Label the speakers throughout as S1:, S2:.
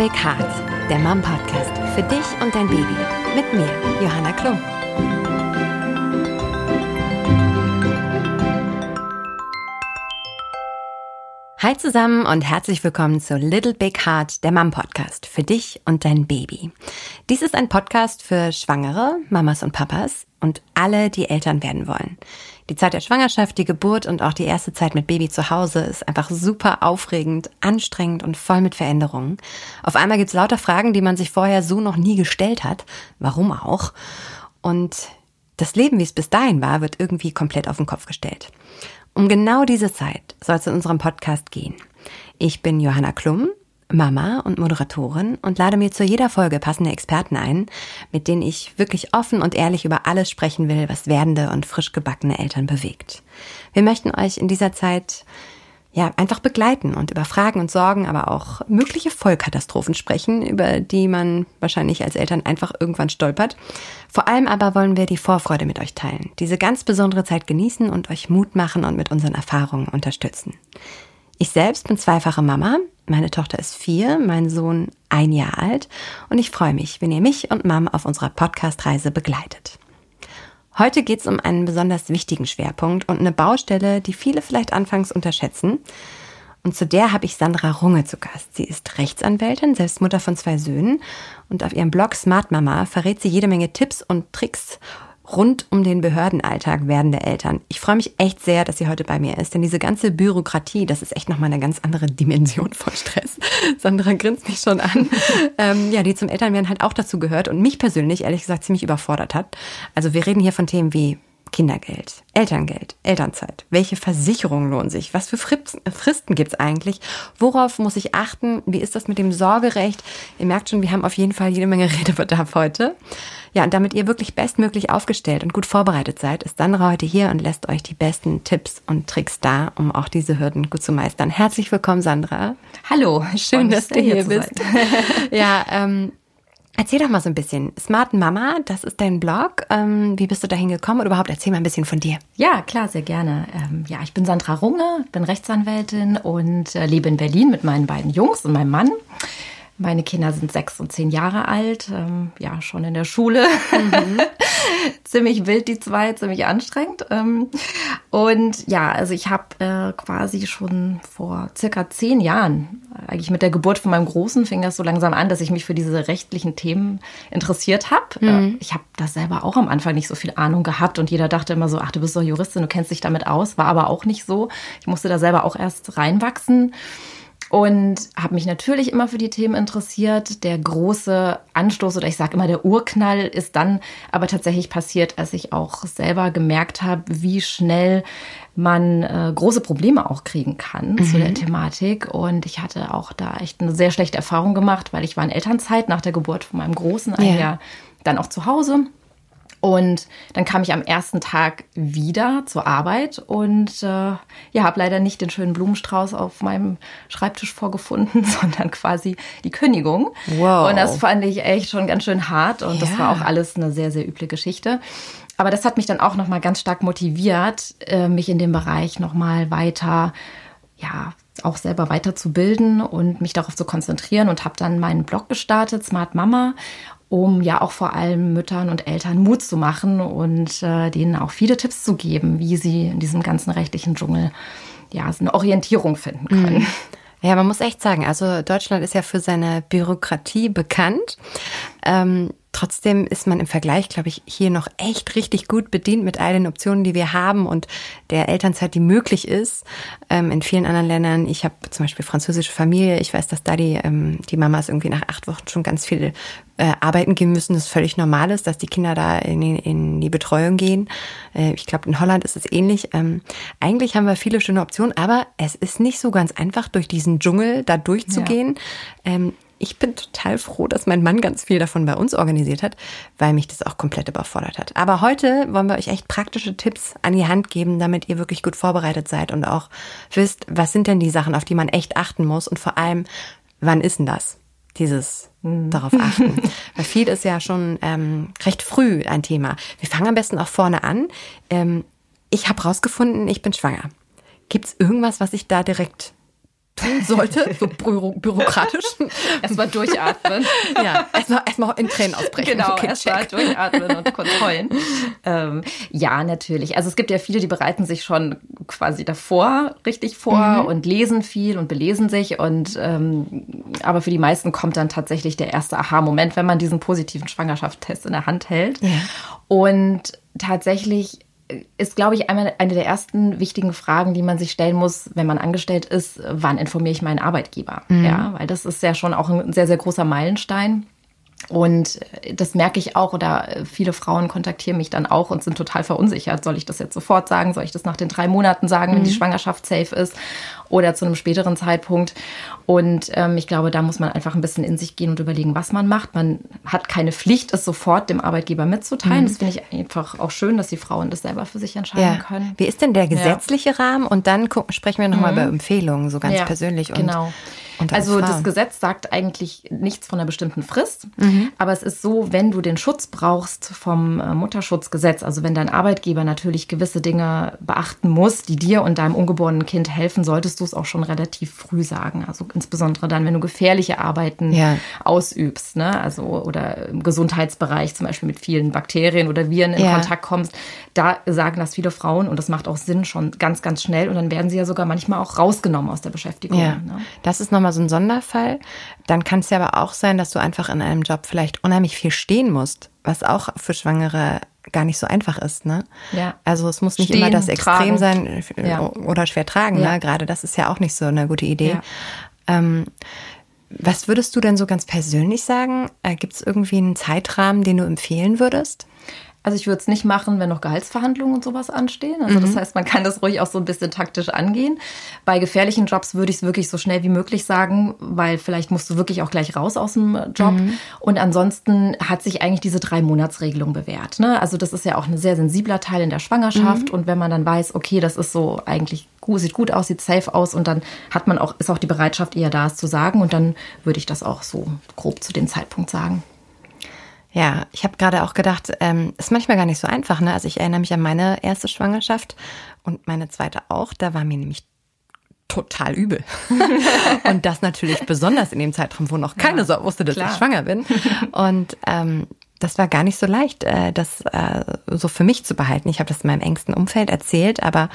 S1: Big Heart, der Mom-Podcast für dich und dein Baby. Mit mir, Johanna Klum. Hi zusammen und herzlich willkommen zu Little Big Heart, der Mom-Podcast für dich und dein Baby. Dies ist ein Podcast für Schwangere, Mamas und Papas und alle, die Eltern werden wollen. Die Zeit der Schwangerschaft, die Geburt und auch die erste Zeit mit Baby zu Hause ist einfach super aufregend, anstrengend und voll mit Veränderungen. Auf einmal gibt's lauter Fragen, die man sich vorher so noch nie gestellt hat. Warum auch? Und das Leben, wie es bis dahin war, wird irgendwie komplett auf den Kopf gestellt. Um genau diese Zeit soll es in unserem Podcast gehen. Ich bin Johanna Klum, Mama und Moderatorin und lade mir zu jeder Folge passende Experten ein, mit denen ich wirklich offen und ehrlich über alles sprechen will, was werdende und frisch gebackene Eltern bewegt. Wir möchten euch in dieser Zeit einfach begleiten und über Fragen und Sorgen, aber auch mögliche Vollkatastrophen sprechen, über die man wahrscheinlich als Eltern einfach irgendwann stolpert. Vor allem aber wollen wir die Vorfreude mit euch teilen, diese ganz besondere Zeit genießen und euch Mut machen und mit unseren Erfahrungen unterstützen. Ich selbst bin zweifache Mama, meine Tochter ist 4, mein Sohn 1 Jahr alt und ich freue mich, wenn ihr mich und Mom auf unserer Podcast-Reise begleitet. Heute geht es um einen besonders wichtigen Schwerpunkt und eine Baustelle, die viele vielleicht anfangs unterschätzen. Und zu der habe ich Sandra Runge zu Gast. Sie ist Rechtsanwältin, selbst Mutter von 2 Söhnen und auf ihrem Blog Smart Mama verrät sie jede Menge Tipps und Tricks rund um den Behördenalltag werdender Eltern. Ich freue mich echt sehr, dass sie heute bei mir ist, denn diese ganze Bürokratie, das ist echt nochmal eine ganz andere Dimension von Stress. Sandra grinst mich schon an. Die zum Elternwerden halt auch dazu gehört und mich persönlich, ehrlich gesagt, ziemlich überfordert hat. Also wir reden hier von Themen wie Kindergeld, Elterngeld, Elternzeit. Welche Versicherungen lohnen sich? Was für Fristen gibt's eigentlich? Worauf muss ich achten? Wie ist das mit dem Sorgerecht? Ihr merkt schon, wir haben auf jeden Fall jede Menge Redebedarf heute. Ja, und damit ihr wirklich bestmöglich aufgestellt und gut vorbereitet seid, ist Sandra heute hier und lässt euch die besten Tipps und Tricks da, um auch diese Hürden gut zu meistern. Herzlich willkommen, Sandra.
S2: Hallo,
S1: schön, dass du hier bist. Erzähl doch mal so ein bisschen. Smart Mama, das ist dein Blog. Wie bist du dahin gekommen? Oder überhaupt, erzähl mal ein bisschen von dir.
S2: Ja, klar, sehr gerne. Ich bin Sandra Runge, bin Rechtsanwältin und lebe in Berlin mit meinen beiden Jungs und meinem Mann. Meine Kinder sind 6 und 10 Jahre alt, schon in der Schule. Ziemlich wild, die 2, ziemlich anstrengend. Ich habe quasi schon vor circa 10 Jahren, eigentlich mit der Geburt von meinem Großen, fing das so langsam an, dass ich mich für diese rechtlichen Themen interessiert habe. Ich habe da selber auch am Anfang nicht so viel Ahnung gehabt und jeder dachte immer so, ach, du bist doch Juristin, du kennst dich damit aus. War aber auch nicht so. Ich musste da selber auch erst reinwachsen. Und habe mich natürlich immer für die Themen interessiert. Der große Anstoß oder ich sage immer der Urknall ist dann aber tatsächlich passiert, als ich auch selber gemerkt habe, wie schnell man große Probleme auch kriegen kann zu der Thematik. Und ich hatte auch da echt eine sehr schlechte Erfahrung gemacht, weil ich war in Elternzeit nach der Geburt von meinem Großen, ein Jahr dann auch zu Hause. Und dann kam ich am ersten Tag wieder zur Arbeit und habe leider nicht den schönen Blumenstrauß auf meinem Schreibtisch vorgefunden, sondern quasi die Kündigung.
S1: Wow.
S2: Und das fand ich echt schon ganz schön hart und das war auch alles eine sehr, sehr üble Geschichte. Aber das hat mich dann auch nochmal ganz stark motiviert, mich in dem Bereich nochmal weiter, auch selber weiterzubilden und mich darauf zu konzentrieren und habe dann meinen Blog gestartet, Smart Mama, um ja auch vor allem Müttern und Eltern Mut zu machen und denen auch viele Tipps zu geben, wie sie in diesem ganzen rechtlichen Dschungel eine Orientierung finden können.
S1: Ja, man muss echt sagen, also Deutschland ist ja für seine Bürokratie bekannt. Trotzdem ist man im Vergleich, glaube ich, hier noch echt richtig gut bedient mit all den Optionen, die wir haben und der Elternzeit, die möglich ist. In vielen anderen Ländern, ich habe zum Beispiel französische Familie, ich weiß, dass da die Mamas irgendwie nach 8 Wochen schon ganz viel arbeiten gehen müssen, das völlig normal ist, dass die Kinder da in die Betreuung gehen. Ich glaube, in Holland ist es ähnlich. Eigentlich haben wir viele schöne Optionen, aber es ist nicht so ganz einfach, durch diesen Dschungel da durchzugehen. Ja. Ich bin total froh, dass mein Mann ganz viel davon bei uns organisiert hat, weil mich das auch komplett überfordert hat. Aber heute wollen wir euch echt praktische Tipps an die Hand geben, damit ihr wirklich gut vorbereitet seid und auch wisst, was sind denn die Sachen, auf die man echt achten muss und vor allem, wann ist denn das? Dieses darauf achten. Weil viel ist ja schon recht früh ein Thema. Wir fangen am besten auch vorne an. Ich habe rausgefunden, ich bin schwanger. Gibt es irgendwas, was ich da direkt aussehen sollte, so bürokratisch.
S2: Erstmal durchatmen.
S1: Ja, erstmal in Tränen ausbrechen.
S2: Genau,
S1: Okay,
S2: erstmal durchatmen und kurz heulen. Ja, natürlich. Also es gibt ja viele, die bereiten sich schon quasi davor richtig vor und lesen viel und belesen sich. Und aber für die meisten kommt dann tatsächlich der erste Aha-Moment, wenn man diesen positiven Schwangerschaftstest in der Hand hält. Ja. Und tatsächlich ist, glaube ich, einmal eine der ersten wichtigen Fragen, die man sich stellen muss, wenn man angestellt ist: Wann informiere ich meinen Arbeitgeber? Ja, weil das ist ja schon auch ein sehr, sehr großer Meilenstein. Und das merke ich auch, oder viele Frauen kontaktieren mich dann auch und sind total verunsichert. Soll ich das jetzt sofort sagen? Soll ich das nach den 3 Monaten sagen, wenn die Schwangerschaft safe ist, oder zu einem späteren Zeitpunkt? Und ich glaube, da muss man einfach ein bisschen in sich gehen und überlegen, was man macht. Man hat keine Pflicht, es sofort dem Arbeitgeber mitzuteilen. Das finde ich einfach auch schön, dass die Frauen das selber für sich entscheiden können.
S1: Wie ist denn der gesetzliche Rahmen? Und dann sprechen wir nochmal über Empfehlungen, so ganz persönlich. Und
S2: genau. Also das Gesetz sagt eigentlich nichts von einer bestimmten Frist, aber es ist so, wenn du den Schutz brauchst vom Mutterschutzgesetz, also wenn dein Arbeitgeber natürlich gewisse Dinge beachten muss, die dir und deinem ungeborenen Kind helfen, solltest du es auch schon relativ früh sagen. Also insbesondere dann, wenn du gefährliche Arbeiten ausübst, ne? Also oder im Gesundheitsbereich zum Beispiel mit vielen Bakterien oder Viren in Kontakt kommst, da sagen das viele Frauen, und das macht auch Sinn, schon ganz, ganz schnell, und dann werden sie ja sogar manchmal auch rausgenommen aus der Beschäftigung.
S1: Ja.
S2: Ne?
S1: Das ist nochmal so ein Sonderfall. Dann kann es ja aber auch sein, dass du einfach in einem Job vielleicht unheimlich viel stehen musst, was auch für Schwangere gar nicht so einfach ist, ne? Ja. Also es muss nicht immer das Extrem sein oder schwer tragen, ne? Gerade das ist ja auch nicht so eine gute Idee. Ja. Was würdest du denn so ganz persönlich sagen? Gibt es irgendwie einen Zeitrahmen, den du empfehlen würdest?
S2: Also ich würde es nicht machen, wenn noch Gehaltsverhandlungen und sowas anstehen. Also das heißt, man kann das ruhig auch so ein bisschen taktisch angehen. Bei gefährlichen Jobs würde ich es wirklich so schnell wie möglich sagen, weil vielleicht musst du wirklich auch gleich raus aus dem Job. Und ansonsten hat sich eigentlich diese 3-Monats-Regelung bewährt, ne? Also das ist ja auch ein sehr sensibler Teil in der Schwangerschaft. Und wenn man dann weiß, okay, das ist so eigentlich gut, sieht gut aus, sieht safe aus, und dann ist auch die Bereitschaft eher da, es zu sagen. Und dann würde ich das auch so grob zu dem Zeitpunkt sagen.
S1: Ja, ich habe gerade auch gedacht, ist manchmal gar nicht so einfach, ne? Also ich erinnere mich an meine erste Schwangerschaft und meine zweite auch. Da war mir nämlich total übel. Und das natürlich besonders in dem Zeitraum, wo noch keine Sau wusste, dass ich schwanger bin. Und das war gar nicht so leicht, das so für mich zu behalten. Ich habe das in meinem engsten Umfeld erzählt, aber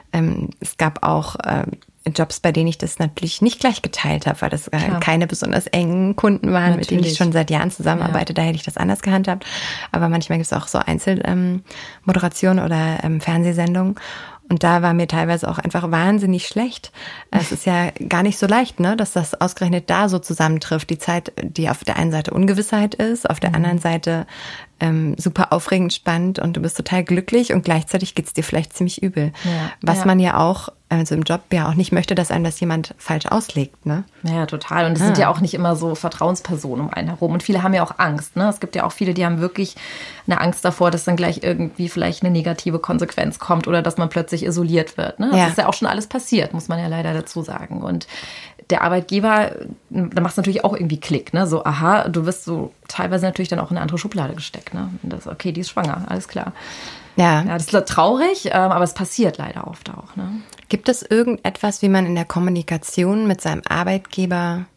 S1: es gab auch Jobs, bei denen ich das natürlich nicht gleich geteilt habe, weil das keine besonders engen Kunden waren, mit denen ich schon seit Jahren zusammenarbeite. Da hätte ich das anders gehandhabt. Aber manchmal gibt es auch so Einzelmoderationen oder Fernsehsendungen. Und da war mir teilweise auch einfach wahnsinnig schlecht. Es ist ja gar nicht so leicht, ne, dass das ausgerechnet da so zusammentrifft. Die Zeit, die auf der einen Seite Ungewissheit ist, auf der anderen Seite super aufregend, spannend, und du bist total glücklich, und gleichzeitig geht's dir vielleicht ziemlich übel. Ja, was man ja auch, also im Job ja auch nicht möchte, dass einem das jemand falsch auslegt, ne?
S2: Ja, total. Und es sind ja auch nicht immer so Vertrauenspersonen um einen herum. Und viele haben ja auch Angst, ne? Es gibt ja auch viele, die haben wirklich eine Angst davor, dass dann gleich irgendwie vielleicht eine negative Konsequenz kommt oder dass man plötzlich isoliert wird, ne? Das ist ja auch schon alles passiert, muss man ja leider dazu sagen. Und der Arbeitgeber, da macht es natürlich auch irgendwie Klick, ne? So, aha, du wirst so teilweise natürlich dann auch in eine andere Schublade gesteckt, ne? Und das, okay, die ist schwanger, alles klar. Ja, das ist traurig, aber es passiert leider oft auch, ne?
S1: Gibt es irgendetwas, wie man in der Kommunikation mit seinem Arbeitgeber,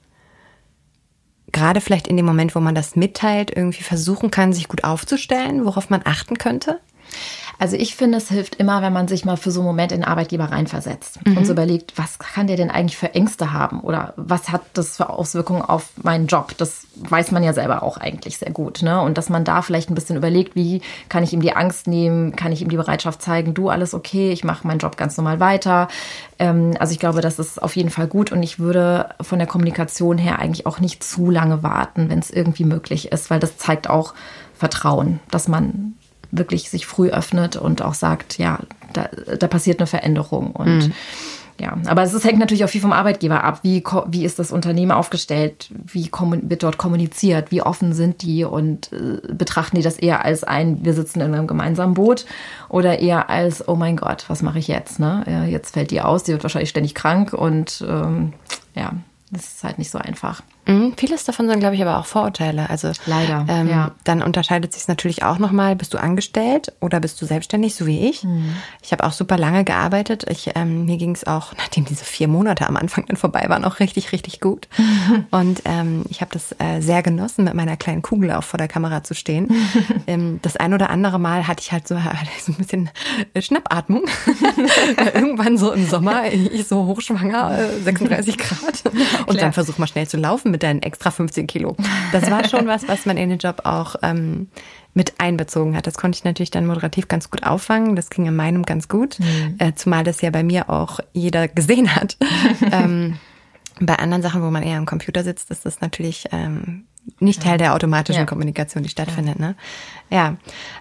S1: gerade vielleicht in dem Moment, wo man das mitteilt, irgendwie versuchen kann, sich gut aufzustellen, worauf man achten könnte?
S2: Also ich finde, es hilft immer, wenn man sich mal für so einen Moment in den Arbeitgeber reinversetzt und so überlegt, was kann der denn eigentlich für Ängste haben oder was hat das für Auswirkungen auf meinen Job? Das weiß man ja selber auch eigentlich sehr gut, ne? Und dass man da vielleicht ein bisschen überlegt, wie kann ich ihm die Angst nehmen, kann ich ihm die Bereitschaft zeigen, du, alles okay, ich mache meinen Job ganz normal weiter. Also ich glaube, das ist auf jeden Fall gut, und ich würde von der Kommunikation her eigentlich auch nicht zu lange warten, wenn es irgendwie möglich ist, weil das zeigt auch Vertrauen, dass man wirklich sich früh öffnet und auch sagt, ja, da passiert eine Veränderung. Und aber es hängt natürlich auch viel vom Arbeitgeber ab. Wie ist das Unternehmen aufgestellt? Wie wird dort kommuniziert? Wie offen sind die? Und betrachten die das eher als wir sitzen in einem gemeinsamen Boot, oder eher als, oh mein Gott, was mache ich jetzt? Ne? Jetzt fällt die aus, die wird wahrscheinlich ständig krank, und das ist halt nicht so einfach.
S1: Vieles davon sind, glaube ich, aber auch Vorurteile. Also
S2: leider, ja.
S1: Dann unterscheidet sich es natürlich auch nochmal, bist du angestellt oder bist du selbstständig, so wie ich. Ich habe auch super lange gearbeitet. Mir ging es auch, nachdem diese 4 Monate am Anfang dann vorbei waren, auch richtig, richtig gut. Und ich habe das sehr genossen, mit meiner kleinen Kugel auch vor der Kamera zu stehen. Das ein oder andere Mal hatte ich halt so ein bisschen Schnappatmung. Irgendwann so im Sommer, ich so hochschwanger, 36 Grad. Und dann versuch mal schnell zu laufen mit deinen extra 15 Kilo. Das war schon was man in den Job auch mit einbezogen hat. Das konnte ich natürlich dann moderativ ganz gut auffangen. Das ging in meinem ganz gut. Zumal das ja bei mir auch jeder gesehen hat. Bei anderen Sachen, wo man eher am Computer sitzt, ist das natürlich nicht Teil der automatischen Kommunikation, die stattfindet. Ne? Ja.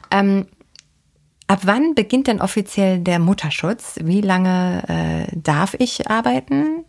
S1: Ab wann beginnt denn offiziell der Mutterschutz? Wie lange darf ich arbeiten?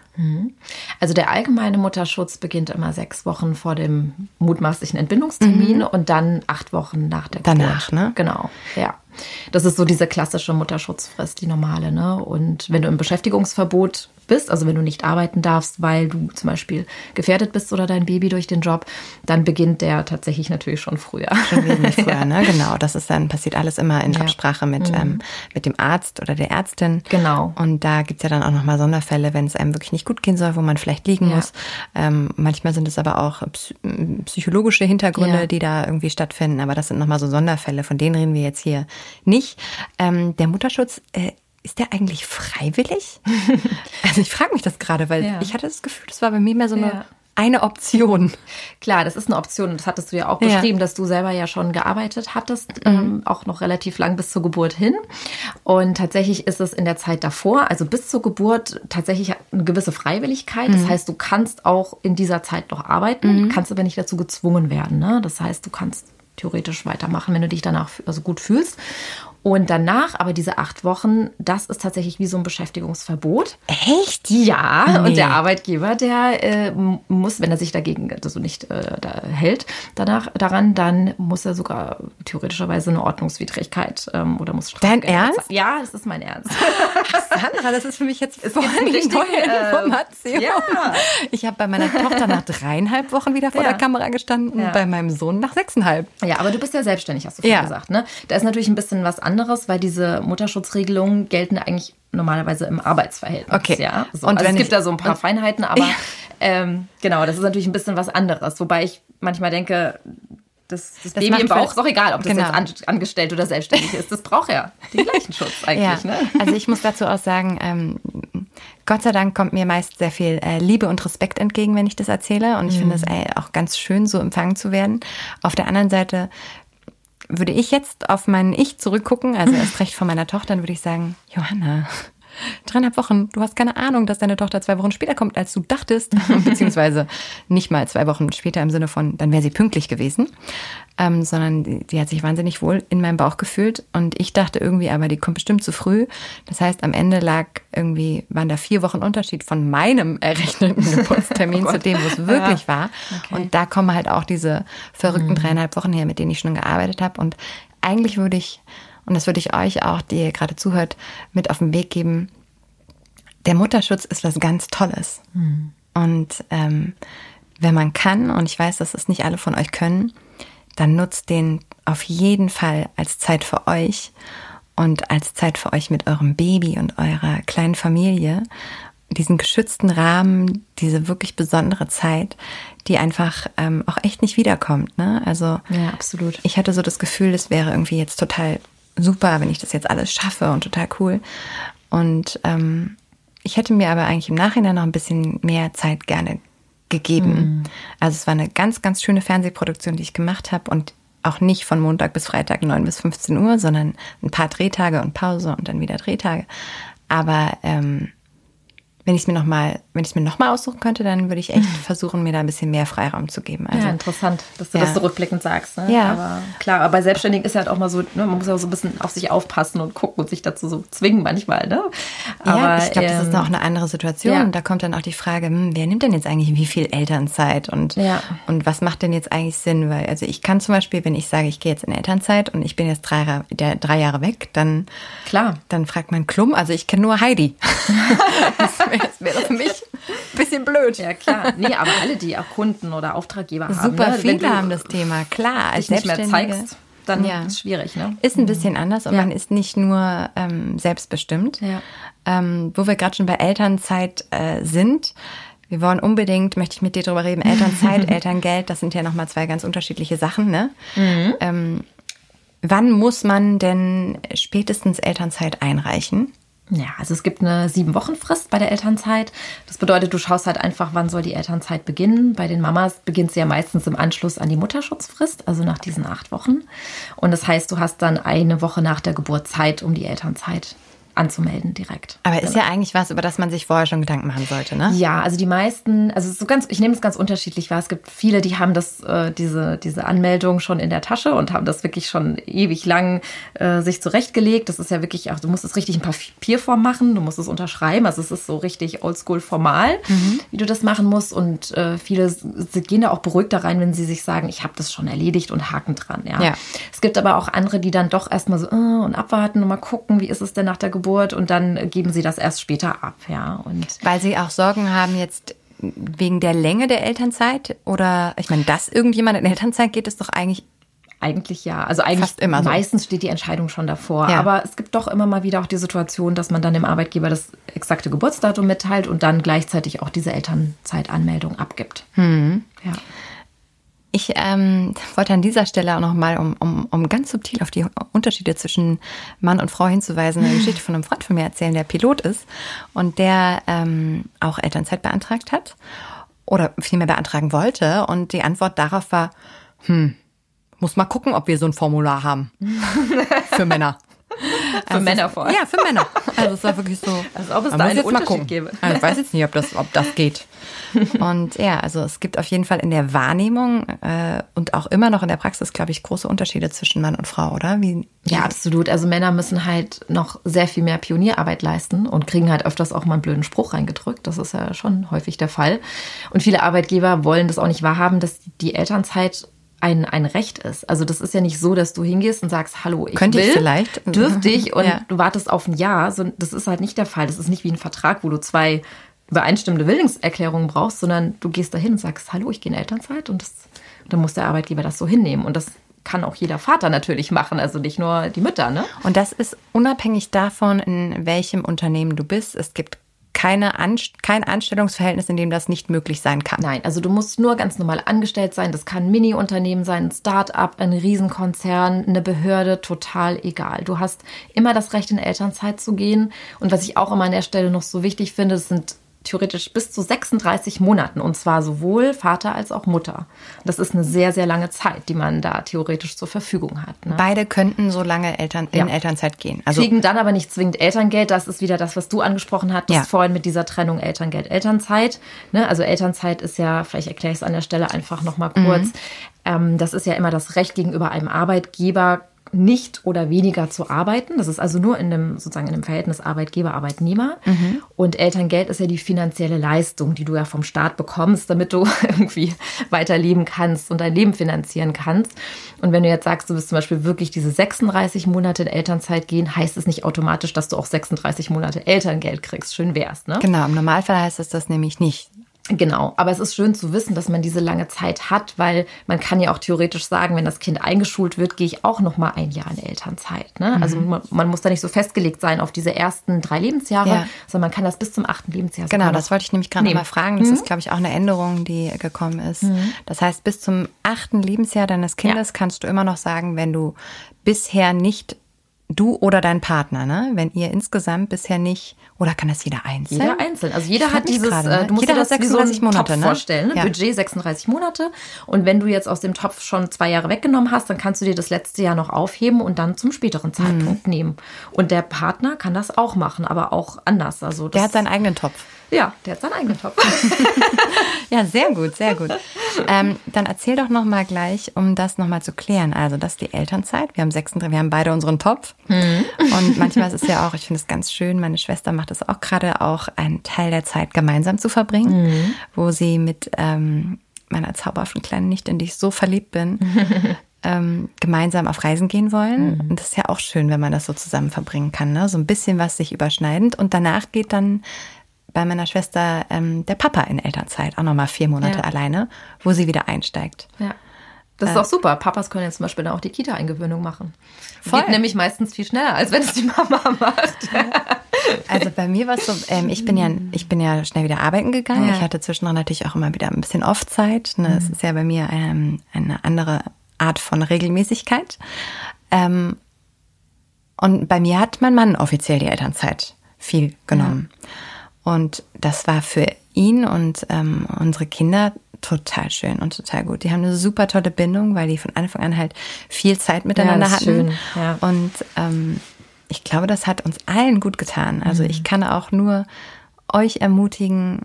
S2: Also der allgemeine Mutterschutz beginnt immer 6 Wochen vor dem mutmaßlichen Entbindungstermin und dann 8 Wochen nach der Geburt.
S1: Danach, ne?
S2: Genau, ja. Das ist so diese klassische Mutterschutzfrist, die normale, ne? Und wenn du im Beschäftigungsverbot bist, also wenn du nicht arbeiten darfst, weil du zum Beispiel gefährdet bist oder dein Baby durch den Job, dann beginnt der tatsächlich natürlich schon früher.
S1: Schon wesentlich früher, ne? Genau. Das ist dann, passiert alles immer in Absprache mit dem Arzt oder der Ärztin.
S2: Genau.
S1: Und da gibt's ja dann auch nochmal Sonderfälle, wenn es einem wirklich nicht gut gehen soll, wo man vielleicht liegen muss. Manchmal sind es aber auch psychologische Hintergründe, die da irgendwie stattfinden. Aber das sind nochmal so Sonderfälle, von denen reden wir jetzt hier nicht. Der Mutterschutz, ist der eigentlich freiwillig? Also ich frage mich das gerade, weil ich hatte das Gefühl, das war bei mir mehr so eine Option.
S2: Klar, das ist eine Option. Und das hattest du ja auch beschrieben, dass du selber ja schon gearbeitet hattest, auch noch relativ lang bis zur Geburt hin. Und tatsächlich ist es in der Zeit davor, also bis zur Geburt, tatsächlich eine gewisse Freiwilligkeit. Das heißt, du kannst auch in dieser Zeit noch arbeiten, kannst aber nicht dazu gezwungen werden. Ne? Das heißt, du kannst theoretisch weitermachen, wenn du dich danach also gut fühlst. Und danach, aber diese 8 Wochen, das ist tatsächlich wie so ein Beschäftigungsverbot.
S1: Echt?
S2: Ja, nee. Und der Arbeitgeber, der muss, wenn er sich dagegen also nicht da hält daran, dann muss er sogar theoretischerweise eine Ordnungswidrigkeit oder muss
S1: Dein Ernst?
S2: Ja, das ist mein Ernst.
S1: Sandra, das ist für mich jetzt voll eine neue Information. Ja. Ich habe bei meiner Tochter nach 3,5 Wochen wieder vor der Kamera gestanden, bei meinem Sohn nach 6,5.
S2: Ja, aber du bist ja selbstständig, hast du vorhin gesagt. Ne? Da ist natürlich ein bisschen was anderes, weil diese Mutterschutzregelungen gelten eigentlich normalerweise im Arbeitsverhältnis. Okay. Ja? So, und also es gibt da so ein paar Feinheiten, aber genau, das ist natürlich ein bisschen was anderes. Wobei ich manchmal denke, das Baby im Bauch ist auch egal, ob das jetzt angestellt oder selbstständig ist. Das braucht ja den gleichen Schutz eigentlich. Ne?
S1: Also ich muss dazu auch sagen, Gott sei Dank kommt mir meist sehr viel Liebe und Respekt entgegen, wenn ich das erzähle. Und ich finde es auch ganz schön, so empfangen zu werden. Auf der anderen Seite würde ich jetzt auf mein Ich zurückgucken, also erst recht von meiner Tochter, dann würde ich sagen, Johanna, 3,5 Wochen, du hast keine Ahnung, dass deine Tochter 2 Wochen später kommt, als du dachtest, beziehungsweise nicht mal 2 Wochen später im Sinne von, dann wäre sie pünktlich gewesen, sondern die hat sich wahnsinnig wohl in meinem Bauch gefühlt und ich dachte irgendwie, aber die kommt bestimmt zu früh. Das heißt, am Ende waren da 4 Wochen Unterschied von meinem errechneten Geburtstermin zu dem, wo es wirklich war. Okay. Und da kommen halt auch diese verrückten 3,5 Wochen her, mit denen ich schon gearbeitet habe. Und eigentlich würde ich, und das würde ich euch auch, die ihr gerade zuhört, mit auf den Weg geben, der Mutterschutz ist was ganz Tolles. Und wenn man kann, und ich weiß, dass es nicht alle von euch können, dann nutzt den auf jeden Fall als Zeit für euch und als Zeit für euch mit eurem Baby und eurer kleinen Familie. Diesen geschützten Rahmen, diese wirklich besondere Zeit, die einfach auch echt nicht wiederkommt. Ne? Also
S2: ja, absolut.
S1: Ich hatte so das Gefühl, es wäre irgendwie jetzt total super, wenn ich das jetzt alles schaffe und total cool. Und ich hätte mir aber eigentlich im Nachhinein noch ein bisschen mehr Zeit gerne gegeben. Also es war eine ganz, ganz schöne Fernsehproduktion, die ich gemacht habe und auch nicht von Montag bis Freitag 9 bis 15 Uhr, sondern ein paar Drehtage und Pause und dann wieder Drehtage. Aber wenn ich es mir nochmal aussuchen könnte, dann würde ich echt versuchen, mir da ein bisschen mehr Freiraum zu geben. Also,
S2: ja, interessant, dass du das so rückblickend sagst. Ne?
S1: Ja.
S2: Aber klar, aber bei Selbstständigen ist ja halt auch mal so, ne, man muss ja auch so ein bisschen auf sich aufpassen und gucken und sich dazu so zwingen manchmal. Ne? Aber,
S1: ja, ich glaube, das ist auch eine andere Situation. Ja. Da kommt dann auch die Frage, wer nimmt denn jetzt eigentlich wie viel Elternzeit und was macht denn jetzt eigentlich Sinn? Weil, also ich kann zum Beispiel, wenn ich sage, ich gehe jetzt in Elternzeit und ich bin jetzt 3 Jahre weg, dann fragt man Klum, also ich kenne nur Heidi. Das wäre für mich ein bisschen blöd. gut.
S2: Ja, klar. Nee, aber alle, die auch Kunden oder Auftraggeber haben.
S1: Super viele haben das Thema, klar.
S2: Als dich nicht mehr zeigst, dann ist es schwierig, ne?
S1: Ist ein bisschen anders und man ist nicht nur selbstbestimmt.
S2: Ja.
S1: Wo wir gerade schon bei Elternzeit sind, wir wollen unbedingt, möchte ich mit dir drüber reden, Elternzeit, Elterngeld, das sind ja nochmal zwei ganz unterschiedliche Sachen, ne? Wann muss man denn spätestens Elternzeit einreichen?
S2: Ja, also es gibt eine 7-Wochen-Frist bei der Elternzeit. Das bedeutet, du schaust halt einfach, wann soll die Elternzeit beginnen. Bei den Mamas beginnt sie ja meistens im Anschluss an die Mutterschutzfrist, also nach diesen 8 Wochen. Und das heißt, du hast dann eine Woche nach der Geburt Zeit, um die Elternzeit anzumelden direkt.
S1: Aber ist ja eigentlich was, über das man sich vorher schon Gedanken machen sollte, ne?
S2: Ja, also die meisten, ich nehme es ganz unterschiedlich wahr. Es gibt viele, die haben diese Anmeldung schon in der Tasche und haben das wirklich schon ewig lang sich zurechtgelegt. Das ist ja wirklich auch, du musst es richtig in Papierform machen, du musst es unterschreiben. Also es ist so richtig oldschool formal, wie du das machen musst. Und viele gehen da auch beruhigt da rein, wenn sie sich sagen, ich habe das schon erledigt und Haken dran. Ja. Es gibt aber auch andere, die dann doch erstmal so und abwarten und mal gucken, wie ist es denn nach der Geburt, und dann geben sie das erst später ab, ja. Und
S1: weil sie auch Sorgen haben jetzt wegen der Länge der Elternzeit oder, ich meine, dass irgendjemand in Elternzeit geht, ist doch eigentlich
S2: ja. Also eigentlich
S1: fast immer so.
S2: Meistens steht die Entscheidung schon davor. Ja. Aber es gibt doch immer mal wieder auch die Situation, dass man dann dem Arbeitgeber das exakte Geburtsdatum mitteilt und dann gleichzeitig auch diese Elternzeitanmeldung abgibt. Ja.
S1: Ich wollte an dieser Stelle auch nochmal, um ganz subtil auf die Unterschiede zwischen Mann und Frau hinzuweisen, eine Geschichte von einem Freund von mir erzählen, der Pilot ist und der auch Elternzeit beantragt hat oder vielmehr beantragen wollte. Und die Antwort darauf war, muss mal gucken, ob wir so ein Formular haben für Männer.
S2: Für Männer vor allem.
S1: Ja, für Männer. Also es war wirklich so.
S2: Also ob es da einen Unterschied gäbe.
S1: Also ich weiß jetzt nicht, ob das geht. Und ja, also es gibt auf jeden Fall in der Wahrnehmung und auch immer noch in der Praxis, glaube ich, große Unterschiede zwischen Mann und Frau, oder?
S2: Ja, absolut. Also Männer müssen halt noch sehr viel mehr Pionierarbeit leisten und kriegen halt öfters auch mal einen blöden Spruch reingedrückt. Das ist ja schon häufig der Fall. Und viele Arbeitgeber wollen das auch nicht wahrhaben, dass die Elternzeit ein Recht ist. Also das ist ja nicht so, dass du hingehst und sagst, hallo,
S1: Könnte ich vielleicht.
S2: Dürfte ich und du wartest auf ein Jahr. Das ist halt nicht der Fall. Das ist nicht wie ein Vertrag, wo du 2 übereinstimmende Willingserklärungen brauchst, sondern du gehst dahin und sagst, hallo, ich gehe in Elternzeit und dann muss der Arbeitgeber das so hinnehmen. Und das kann auch jeder Vater natürlich machen, also nicht nur die Mütter, ne?
S1: Und das ist unabhängig davon, in welchem Unternehmen du bist. Es gibt kein Anstellungsverhältnis, in dem das nicht möglich sein kann.
S2: Nein, also du musst nur ganz normal angestellt sein. Das kann ein Mini-Unternehmen sein, ein Start-up, ein Riesenkonzern, eine Behörde, total egal. Du hast immer das Recht, in Elternzeit zu gehen. Und was ich auch immer an der Stelle noch so wichtig finde, das sind theoretisch bis zu 36 Monaten. Und zwar sowohl Vater als auch Mutter. Das ist eine sehr, sehr lange Zeit, die man da theoretisch zur Verfügung hat. Ne?
S1: Beide könnten so lange in Elternzeit gehen.
S2: Also kriegen dann aber nicht zwingend Elterngeld. Das ist wieder das, was du angesprochen hattest vorhin mit dieser Trennung Elterngeld, Elternzeit. Ne? Also Elternzeit ist ja, vielleicht erkläre ich es an der Stelle einfach nochmal kurz. Das ist ja immer das Recht gegenüber einem Arbeitgeber, nicht oder weniger zu arbeiten. Das ist also nur in einem Verhältnis Arbeitgeber-Arbeitnehmer. Und Elterngeld ist ja die finanzielle Leistung, die du ja vom Staat bekommst, damit du irgendwie weiterleben kannst und dein Leben finanzieren kannst. Und wenn du jetzt sagst, du willst zum Beispiel wirklich diese 36 Monate in Elternzeit gehen, heißt es nicht automatisch, dass du auch 36 Monate Elterngeld kriegst. Schön wär's, ne?
S1: Genau, im Normalfall heißt es das nämlich nicht.
S2: Genau, aber es ist schön zu wissen, dass man diese lange Zeit hat, weil man kann ja auch theoretisch sagen, wenn das Kind eingeschult wird, gehe ich auch noch mal ein Jahr in Elternzeit. Ne? Also man muss da nicht so festgelegt sein auf diese ersten 3 Lebensjahre, sondern man kann das bis zum 8. Lebensjahr.
S1: Genau, das wollte ich nämlich gerade noch mal fragen. Das ist, glaube ich, auch eine Änderung, die gekommen ist. Das heißt, bis zum 8. Lebensjahr deines Kindes kannst du immer noch sagen, wenn du bisher nicht, du oder dein Partner, ne? Wenn ihr insgesamt bisher nicht, oder kann das jeder einzeln?
S2: Jeder einzeln. Also jeder hat dieses,
S1: ne?
S2: du musst dir das
S1: 36
S2: wie so einen
S1: Monate,
S2: Topf vorstellen. Ne?
S1: Ja.
S2: Budget 36 Monate. Und wenn du jetzt aus dem Topf schon 2 Jahre weggenommen hast, dann kannst du dir das letzte Jahr noch aufheben und dann zum späteren Zeitpunkt nehmen. Und der Partner kann das auch machen, aber auch anders. Also
S1: der hat seinen eigenen Topf.
S2: Ja, der hat seinen eigenen Topf.
S1: Ja, sehr gut, sehr gut. Dann erzähl doch noch mal gleich, um das noch mal zu klären. Also das ist die Elternzeit. Wir haben beide unseren Topf. Und manchmal ist es ja auch, ich finde es ganz schön, meine Schwester macht es auch gerade, auch einen Teil der Zeit gemeinsam zu verbringen, wo sie mit meiner zauberhaften kleinen Nichte, in die ich so verliebt bin, gemeinsam auf Reisen gehen wollen. Und das ist ja auch schön, wenn man das so zusammen verbringen kann. Ne? So ein bisschen was sich überschneidend. Und danach geht dann bei meiner Schwester der Papa in Elternzeit, auch nochmal 4 Monate alleine, wo sie wieder einsteigt.
S2: Ja. Das ist auch super. Papas können jetzt zum Beispiel dann auch die Kita-Eingewöhnung machen.
S1: Voll.
S2: Geht nämlich meistens viel schneller, als wenn es die Mama macht.
S1: Also bei mir war es so, ich bin ja schnell wieder arbeiten gegangen.
S2: Ja.
S1: Ich hatte zwischendurch natürlich auch immer wieder ein bisschen Off-Zeit. Ne? Es ist ja bei mir eine andere Art von Regelmäßigkeit. Und bei mir hat mein Mann offiziell die Elternzeit viel genommen. Ja. Und das war für ihn und unsere Kinder total schön und total gut. Die haben eine super tolle Bindung, weil die von Anfang an halt viel Zeit miteinander hatten.
S2: Schön. Ja.
S1: Und ich glaube, das hat uns allen gut getan. Also ich kann auch nur euch ermutigen,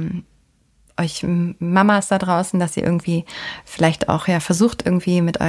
S1: euch Mamas da draußen, dass ihr irgendwie vielleicht auch versucht, irgendwie mit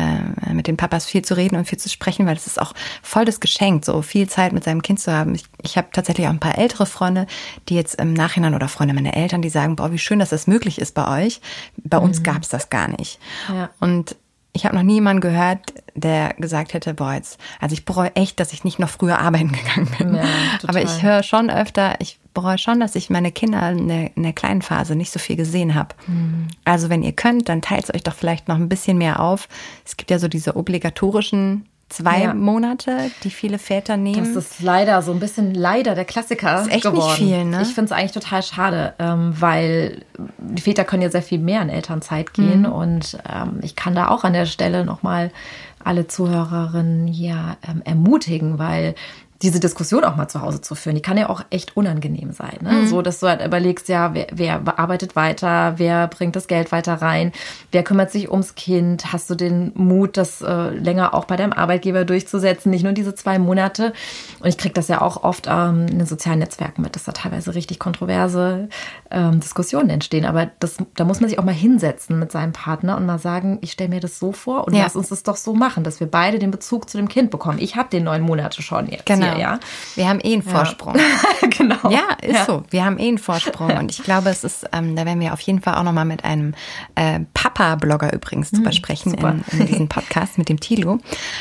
S1: den Papas viel zu reden und viel zu sprechen, weil es ist auch voll das Geschenk, so viel Zeit mit seinem Kind zu haben. Ich habe tatsächlich auch ein paar ältere Freunde, die jetzt im Nachhinein oder Freunde meiner Eltern, die sagen, boah, wie schön, dass das möglich ist bei euch. Bei uns gab es das gar nicht. Ja. Und ich habe noch nie jemanden gehört, der gesagt hätte, boah, also ich bereue echt, dass ich nicht noch früher arbeiten gegangen bin. Ja, aber ich höre schon öfter, ich bereue schon, dass ich meine Kinder in der kleinen Phase nicht so viel gesehen habe. Also wenn ihr könnt, dann teilt es euch doch vielleicht noch ein bisschen mehr auf. Es gibt ja so diese obligatorischen 2 Monate, die viele Väter nehmen.
S2: Das ist leider so ein bisschen der Klassiker
S1: ist echt
S2: geworden.
S1: Nicht viel, ne?
S2: Ich finde es eigentlich total schade, weil die Väter können ja sehr viel mehr in Elternzeit gehen und ich kann da auch an der Stelle nochmal alle Zuhörerinnen ermutigen, weil diese Diskussion auch mal zu Hause zu führen, die kann ja auch echt unangenehm sein. Ne? So, dass du halt überlegst, wer arbeitet weiter, wer bringt das Geld weiter rein, wer kümmert sich ums Kind, hast du den Mut, das länger auch bei deinem Arbeitgeber durchzusetzen, nicht nur diese 2 Monate. Und ich kriege das ja auch oft in den sozialen Netzwerken mit, dass da teilweise richtig kontroverse Diskussionen entstehen. Aber da muss man sich auch mal hinsetzen mit seinem Partner und mal sagen, ich stelle mir das so vor und lass uns das doch so machen, dass wir beide den Bezug zu dem Kind bekommen. Ich habe den 9 Monate schon jetzt.
S1: Genau.
S2: Ja.
S1: Wir haben einen Vorsprung.
S2: Genau.
S1: Ja, ist so. Wir haben einen Vorsprung. Und ich glaube, es ist, da werden wir auf jeden Fall auch nochmal mit einem Papa-Blogger übrigens drüber sprechen in diesem Podcast mit dem Thilo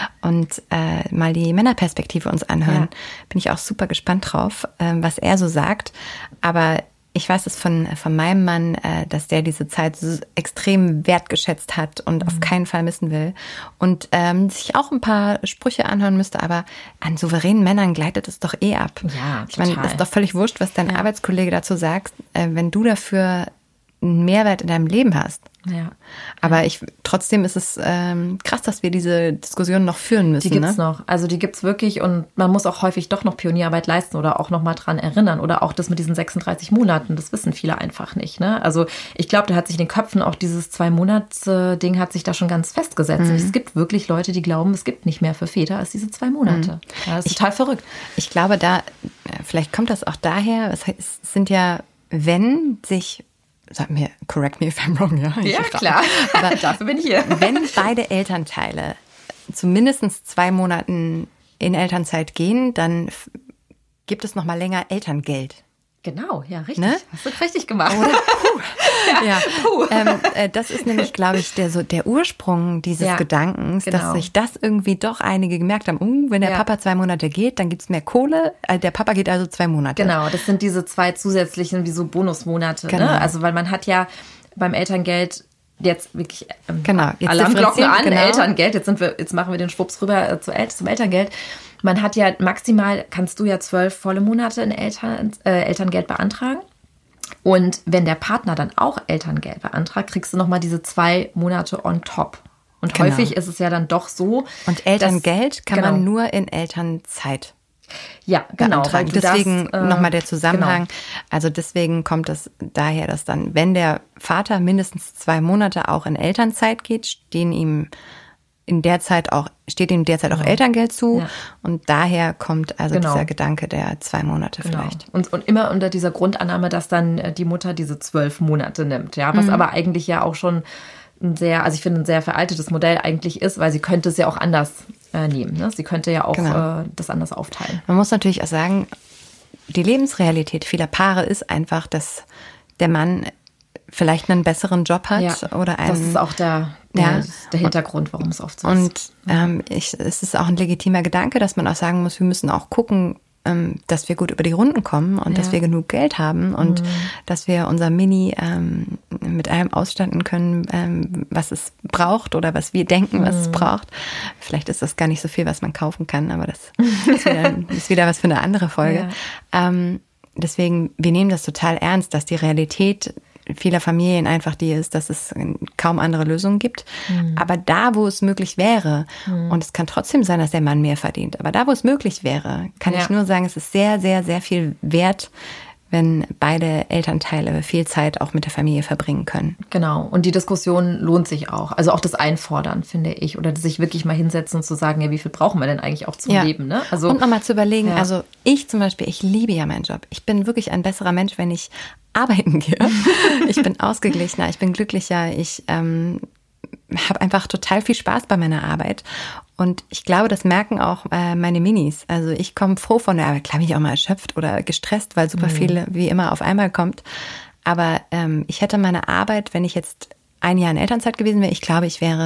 S1: und mal die Männerperspektive uns anhören. Bin ich auch super gespannt drauf, was er so sagt. Aber ich weiß es von meinem Mann, dass der diese Zeit so extrem wertgeschätzt hat und auf keinen Fall missen will. Und sich auch ein paar Sprüche anhören müsste, aber an souveränen Männern gleitet es doch ab.
S2: Ja,
S1: ich meine, das ist doch völlig wurscht, was dein Arbeitskollege dazu sagt, wenn du dafür einen Mehrwert in deinem Leben hast.
S2: Ja.
S1: Aber trotzdem ist es krass, dass wir diese Diskussion noch führen müssen.
S2: Die gibt's noch. Also die gibt's wirklich und man muss auch häufig doch noch Pionierarbeit leisten oder auch noch mal dran erinnern oder auch das mit diesen 36 Monaten, das wissen viele einfach nicht. Ne? Also ich glaube, da hat sich in den Köpfen auch dieses 2-Monats-Ding hat sich da schon ganz festgesetzt. Es gibt wirklich Leute, die glauben, es gibt nicht mehr für Väter als diese 2 Monate. Ja, das ist total verrückt.
S1: Ich glaube, vielleicht kommt das auch daher, es sind ja, wenn sich sag mir, correct me if I'm wrong, ja?
S2: Ja, klar. Aber dafür bin ich hier.
S1: Wenn beide Elternteile zumindest 2 Monaten in Elternzeit gehen, dann gibt es noch mal länger Elterngeld.
S2: Genau, ja, richtig.
S1: Ne?
S2: Hast du richtig gemacht.
S1: Oder? Das ist nämlich, glaube ich, der Ursprung dieses Gedankens, dass sich das irgendwie doch einige gemerkt haben, wenn der Papa 2 Monate geht, dann gibt's mehr Kohle. Der Papa geht also 2 Monate.
S2: Genau, das sind diese 2 zusätzlichen, wie so Bonusmonate.
S1: Genau.
S2: Ne? Also, weil man hat ja beim Elterngeld jetzt wirklich
S1: jetzt
S2: Alarmglocken an,
S1: genau.
S2: Elterngeld. Jetzt machen wir den Schwupps rüber zum Elterngeld. Man hat ja maximal, kannst du ja 12 volle Monate in Elterngeld beantragen. Und wenn der Partner dann auch Elterngeld beantragt, kriegst du nochmal diese 2 Monate on top. Und häufig ist es ja dann doch so.
S1: Und Elterngeld kann man nur in Elternzeit
S2: beantragen.
S1: Deswegen nochmal der Zusammenhang. Genau. Also deswegen kommt es daher, dass dann, wenn der Vater mindestens 2 Monate auch in Elternzeit geht, steht ihm derzeit auch Elterngeld zu. Ja. Und daher kommt also dieser Gedanke der 2 Monate vielleicht.
S2: Und immer unter dieser Grundannahme, dass dann die Mutter diese 12 Monate nimmt. Ja, was aber eigentlich ja auch schon ein sehr veraltetes Modell eigentlich ist, weil sie könnte es ja auch anders nehmen. Ne? Sie könnte ja auch das anders aufteilen.
S1: Man muss natürlich auch sagen, die Lebensrealität vieler Paare ist einfach, dass der Mann vielleicht einen besseren Job hat oder einen.
S2: Das ist auch der Hintergrund, warum es oft so
S1: ist. Und es ist auch ein legitimer Gedanke, dass man auch sagen muss, wir müssen auch gucken, dass wir gut über die Runden kommen und dass wir genug Geld haben und dass wir unser Mini mit allem ausstatten können, was es braucht oder was wir denken, was es braucht. Vielleicht ist das gar nicht so viel, was man kaufen kann, aber das ist wieder was für eine andere Folge. Ja. Deswegen, wir nehmen das total ernst, dass die Realität vieler Familien einfach die ist, dass es kaum andere Lösungen gibt. Aber da, wo es möglich wäre, und es kann trotzdem sein, dass der Mann mehr verdient, aber da, wo es möglich wäre, kann ich nur sagen, es ist sehr, sehr, sehr viel wert, wenn beide Elternteile viel Zeit auch mit der Familie verbringen können.
S2: Genau. Und die Diskussion lohnt sich auch. Also auch das Einfordern, finde ich. Oder sich wirklich mal hinsetzen und zu sagen, ja, wie viel brauchen wir denn eigentlich auch zum Leben? Ne? Also,
S1: und nochmal zu überlegen, also ich zum Beispiel, ich liebe ja meinen Job. Ich bin wirklich ein besserer Mensch, wenn ich arbeiten gehe. Ich bin ausgeglichener, ich bin glücklicher, ich habe einfach total viel Spaß bei meiner Arbeit. Und ich glaube, das merken auch meine Minis. Also ich komme froh von der Arbeit. Klar bin ich auch mal erschöpft oder gestresst, weil super viel wie immer auf einmal kommt. Aber ich hätte meine Arbeit, wenn ich jetzt ein Jahr in Elternzeit gewesen wäre, ich glaube,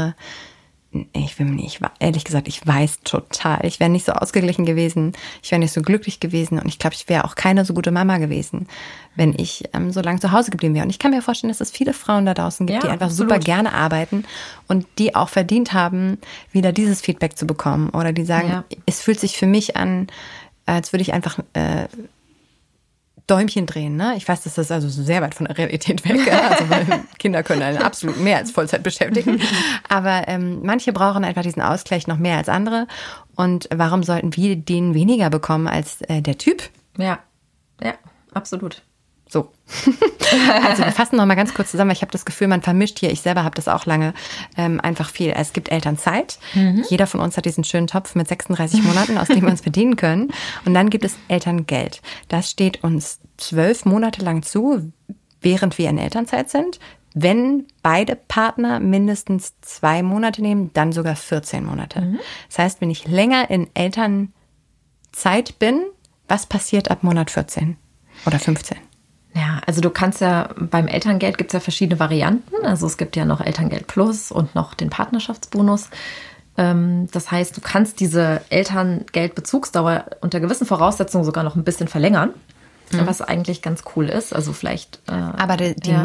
S1: ehrlich gesagt, ich weiß total. Ich wäre nicht so ausgeglichen gewesen, ich wäre nicht so glücklich gewesen und ich glaube, ich wäre auch keine so gute Mama gewesen, wenn ich so lange zu Hause geblieben wäre. Und ich kann mir vorstellen, dass es viele Frauen da draußen gibt, die einfach super gerne arbeiten und die auch verdient haben, wieder dieses Feedback zu bekommen. Oder die sagen, es fühlt sich für mich an, als würde ich einfach Däumchen drehen, ne? Ich weiß, das ist also sehr weit von der Realität weg. Also weil Kinder können einen absolut mehr als Vollzeit beschäftigen. Aber manche brauchen einfach diesen Ausgleich noch mehr als andere. Und warum sollten wir den weniger bekommen als der Typ?
S2: Ja, absolut.
S1: So. Also wir fassen noch mal ganz kurz zusammen, weil ich habe das Gefühl, man vermischt hier, ich selber habe das auch lange, einfach viel. Es gibt Elternzeit. Jeder von uns hat diesen schönen Topf mit 36 Monaten, aus dem wir uns bedienen können. Und dann gibt es Elterngeld. Das steht uns 12 Monate lang zu, während wir in Elternzeit sind. Wenn beide Partner mindestens 2 Monate nehmen, dann sogar 14 Monate. Das heißt, wenn ich länger in Elternzeit bin, was passiert ab Monat 14 oder 15?
S2: Ja, also du kannst ja, beim Elterngeld gibt es ja verschiedene Varianten. Also es gibt ja noch Elterngeld Plus und noch den Partnerschaftsbonus. Das heißt, du kannst diese Elterngeldbezugsdauer unter gewissen Voraussetzungen sogar noch ein bisschen verlängern, was eigentlich ganz cool ist. Also vielleicht.
S1: Aber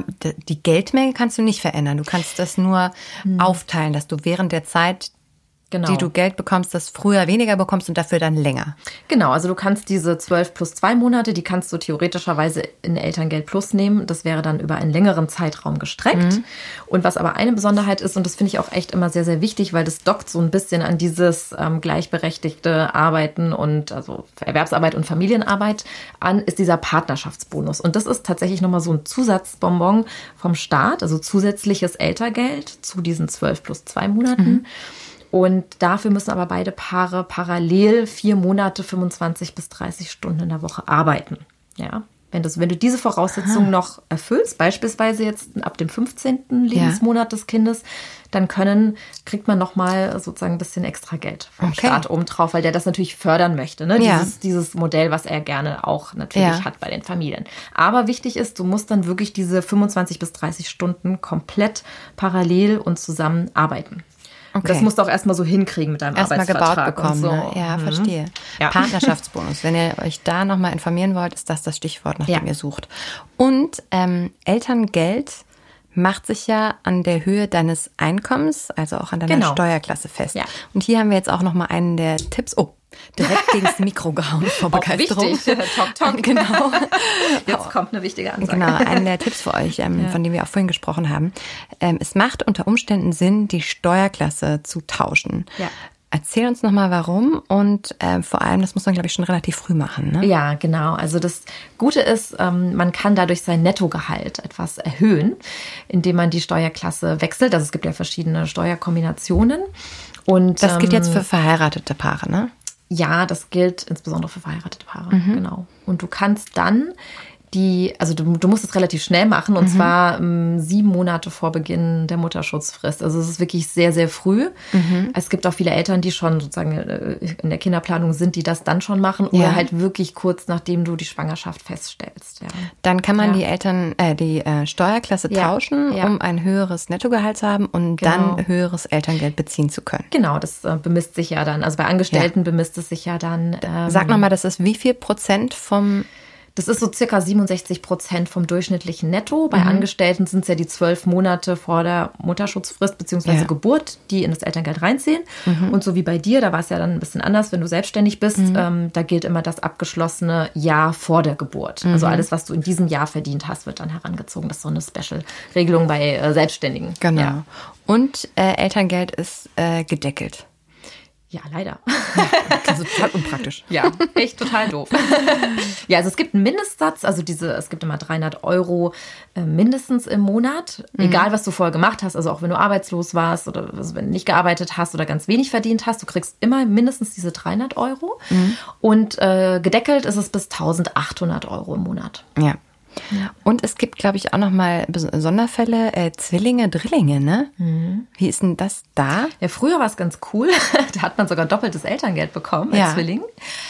S1: die Geldmenge kannst du nicht verändern. Du kannst das nur aufteilen, dass du während der Zeit, die du Geld bekommst, das früher weniger bekommst und dafür dann länger.
S2: Genau, also du kannst diese 12 plus 2 Monate, die kannst du theoretischerweise in Elterngeld Plus nehmen. Das wäre dann über einen längeren Zeitraum gestreckt. Und was aber eine Besonderheit ist, und das finde ich auch echt immer sehr, sehr wichtig, weil das dockt so ein bisschen an dieses gleichberechtigte Arbeiten und also Erwerbsarbeit und Familienarbeit an, ist dieser Partnerschaftsbonus. Und das ist tatsächlich nochmal so ein Zusatzbonbon vom Staat, also zusätzliches Elterngeld zu diesen 12 plus 2 Monaten. Und dafür müssen aber beide Paare parallel 4 Monate 25 bis 30 Stunden in der Woche arbeiten. Ja, wenn du diese Voraussetzungen noch erfüllst, beispielsweise jetzt ab dem 15. Lebensmonat des Kindes, dann kriegt man nochmal sozusagen ein bisschen extra Geld vom Staat obendrauf, weil der das natürlich fördern möchte. Ne? Dieses Modell, was er gerne auch natürlich hat bei den Familien. Aber wichtig ist, du musst dann wirklich diese 25 bis 30 Stunden komplett parallel und zusammen arbeiten. Okay. Das musst du auch erstmal so hinkriegen mit deinem Arbeitsvertrag.
S1: Erstmal gebaut bekommen.
S2: So.
S1: Ne? Ja, verstehe. Ja. Partnerschaftsbonus. Wenn ihr euch da nochmal informieren wollt, ist das Stichwort, nach dem ihr sucht. Und Elterngeld macht sich ja an der Höhe deines Einkommens, also auch an deiner Steuerklasse fest. Ja. Und hier haben wir jetzt auch nochmal einen der Tipps. Direkt gegen das Mikro gehauen vor Begeisterung.
S2: Wichtig. Talk.
S1: Genau.
S2: Jetzt kommt eine wichtige Ansage.
S1: Genau, einen der Tipps für euch, von dem wir auch vorhin gesprochen haben. Es macht unter Umständen Sinn, die Steuerklasse zu tauschen. Ja. Erzähl uns nochmal, warum und vor allem, das muss man, glaube ich, schon relativ früh machen. Ne?
S2: Ja, genau. Also das Gute ist, man kann dadurch sein Nettogehalt etwas erhöhen, indem man die Steuerklasse wechselt. Also es gibt ja verschiedene Steuerkombinationen. Und
S1: das gilt jetzt für verheiratete Paare, ne?
S2: Ja, das gilt insbesondere für verheiratete Paare, genau. Und du kannst dann Also du musst es relativ schnell machen und zwar 7 Monate vor Beginn der Mutterschutzfrist. Also es ist wirklich sehr, sehr früh. Es gibt auch viele Eltern, die schon sozusagen in der Kinderplanung sind, die das dann schon machen oder halt wirklich kurz nachdem du die Schwangerschaft feststellst. Ja.
S1: Dann kann man die Steuerklasse tauschen, um ein höheres Nettogehalt zu haben und dann höheres Elterngeld beziehen zu können.
S2: Genau, das bemisst sich ja dann. Also bei Angestellten bemisst es sich ja dann.
S1: Sag nochmal, das ist wie viel Prozent vom...
S2: Das ist so circa 67% vom durchschnittlichen Netto. Bei Angestellten sind es ja die 12 Monate vor der Mutterschutzfrist bzw. Geburt, die in das Elterngeld reinziehen. Und so wie bei dir, da war es ja dann ein bisschen anders, wenn du selbstständig bist, da gilt immer das abgeschlossene Jahr vor der Geburt. Also alles, was du in diesem Jahr verdient hast, wird dann herangezogen. Das ist so eine Special-Regelung bei Selbstständigen.
S1: Genau. Ja. Und Elterngeld ist gedeckelt.
S2: Ja, leider.
S1: Das ist total unpraktisch.
S2: Ja, echt total doof. Ja, also es gibt einen Mindestsatz, also es gibt immer 300 € mindestens im Monat, egal was du vorher gemacht hast, also auch wenn du arbeitslos warst oder wenn du nicht gearbeitet hast oder ganz wenig verdient hast, du kriegst immer mindestens diese 300 €. Und gedeckelt ist es bis 1.800 € im Monat.
S1: Ja. Und es gibt, glaube ich, auch noch mal Sonderfälle, Zwillinge, Drillinge, ne? Wie ist denn das da?
S2: Ja, früher war es ganz cool. Da hat man sogar doppeltes Elterngeld bekommen als Zwilling.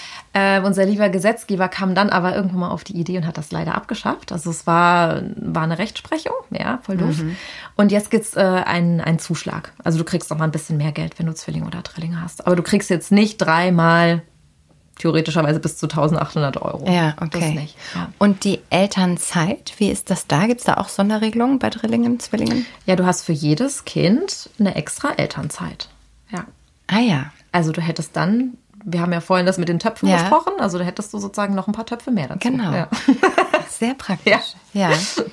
S2: Unser lieber Gesetzgeber kam dann aber irgendwann mal auf die Idee und hat das leider abgeschafft. Also es war eine Rechtsprechung, ja, voll doof. Und jetzt gibt es einen Zuschlag. Also du kriegst noch mal ein bisschen mehr Geld, wenn du Zwillinge oder Drillinge hast. Aber du kriegst jetzt nicht 3-mal theoretischerweise bis zu 1.800 €.
S1: Ja, okay.
S2: Das nicht. Ja.
S1: Und die Elternzeit, wie ist das da? Gibt es da auch Sonderregelungen bei Drillingen, Zwillingen?
S2: Ja, du hast für jedes Kind eine extra Elternzeit. Ja.
S1: Ah ja.
S2: Also du hättest dann, wir haben ja vorhin das mit den Töpfen gesprochen, also da hättest du sozusagen noch ein paar Töpfe mehr dazu.
S1: Genau.
S2: Ja.
S1: Sehr praktisch. Ja.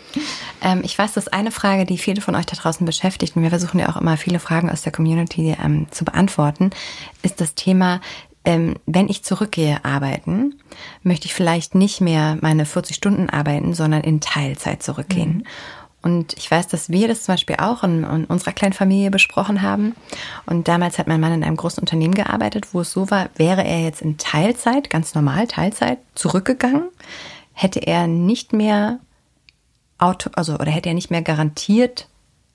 S1: Ich weiß, das ist eine Frage, die viele von euch da draußen beschäftigt, und wir versuchen ja auch immer viele Fragen aus der Community zu beantworten, ist das Thema: Wenn ich zurückgehe arbeiten, möchte ich vielleicht nicht mehr meine 40 Stunden arbeiten, sondern in Teilzeit zurückgehen. Und ich weiß, dass wir das zum Beispiel auch in unserer kleinen Familie besprochen haben. Und damals hat mein Mann in einem großen Unternehmen gearbeitet, wo es so war, wäre er jetzt in Teilzeit, ganz normal Teilzeit, zurückgegangen, hätte er nicht mehr hätte er nicht mehr garantiert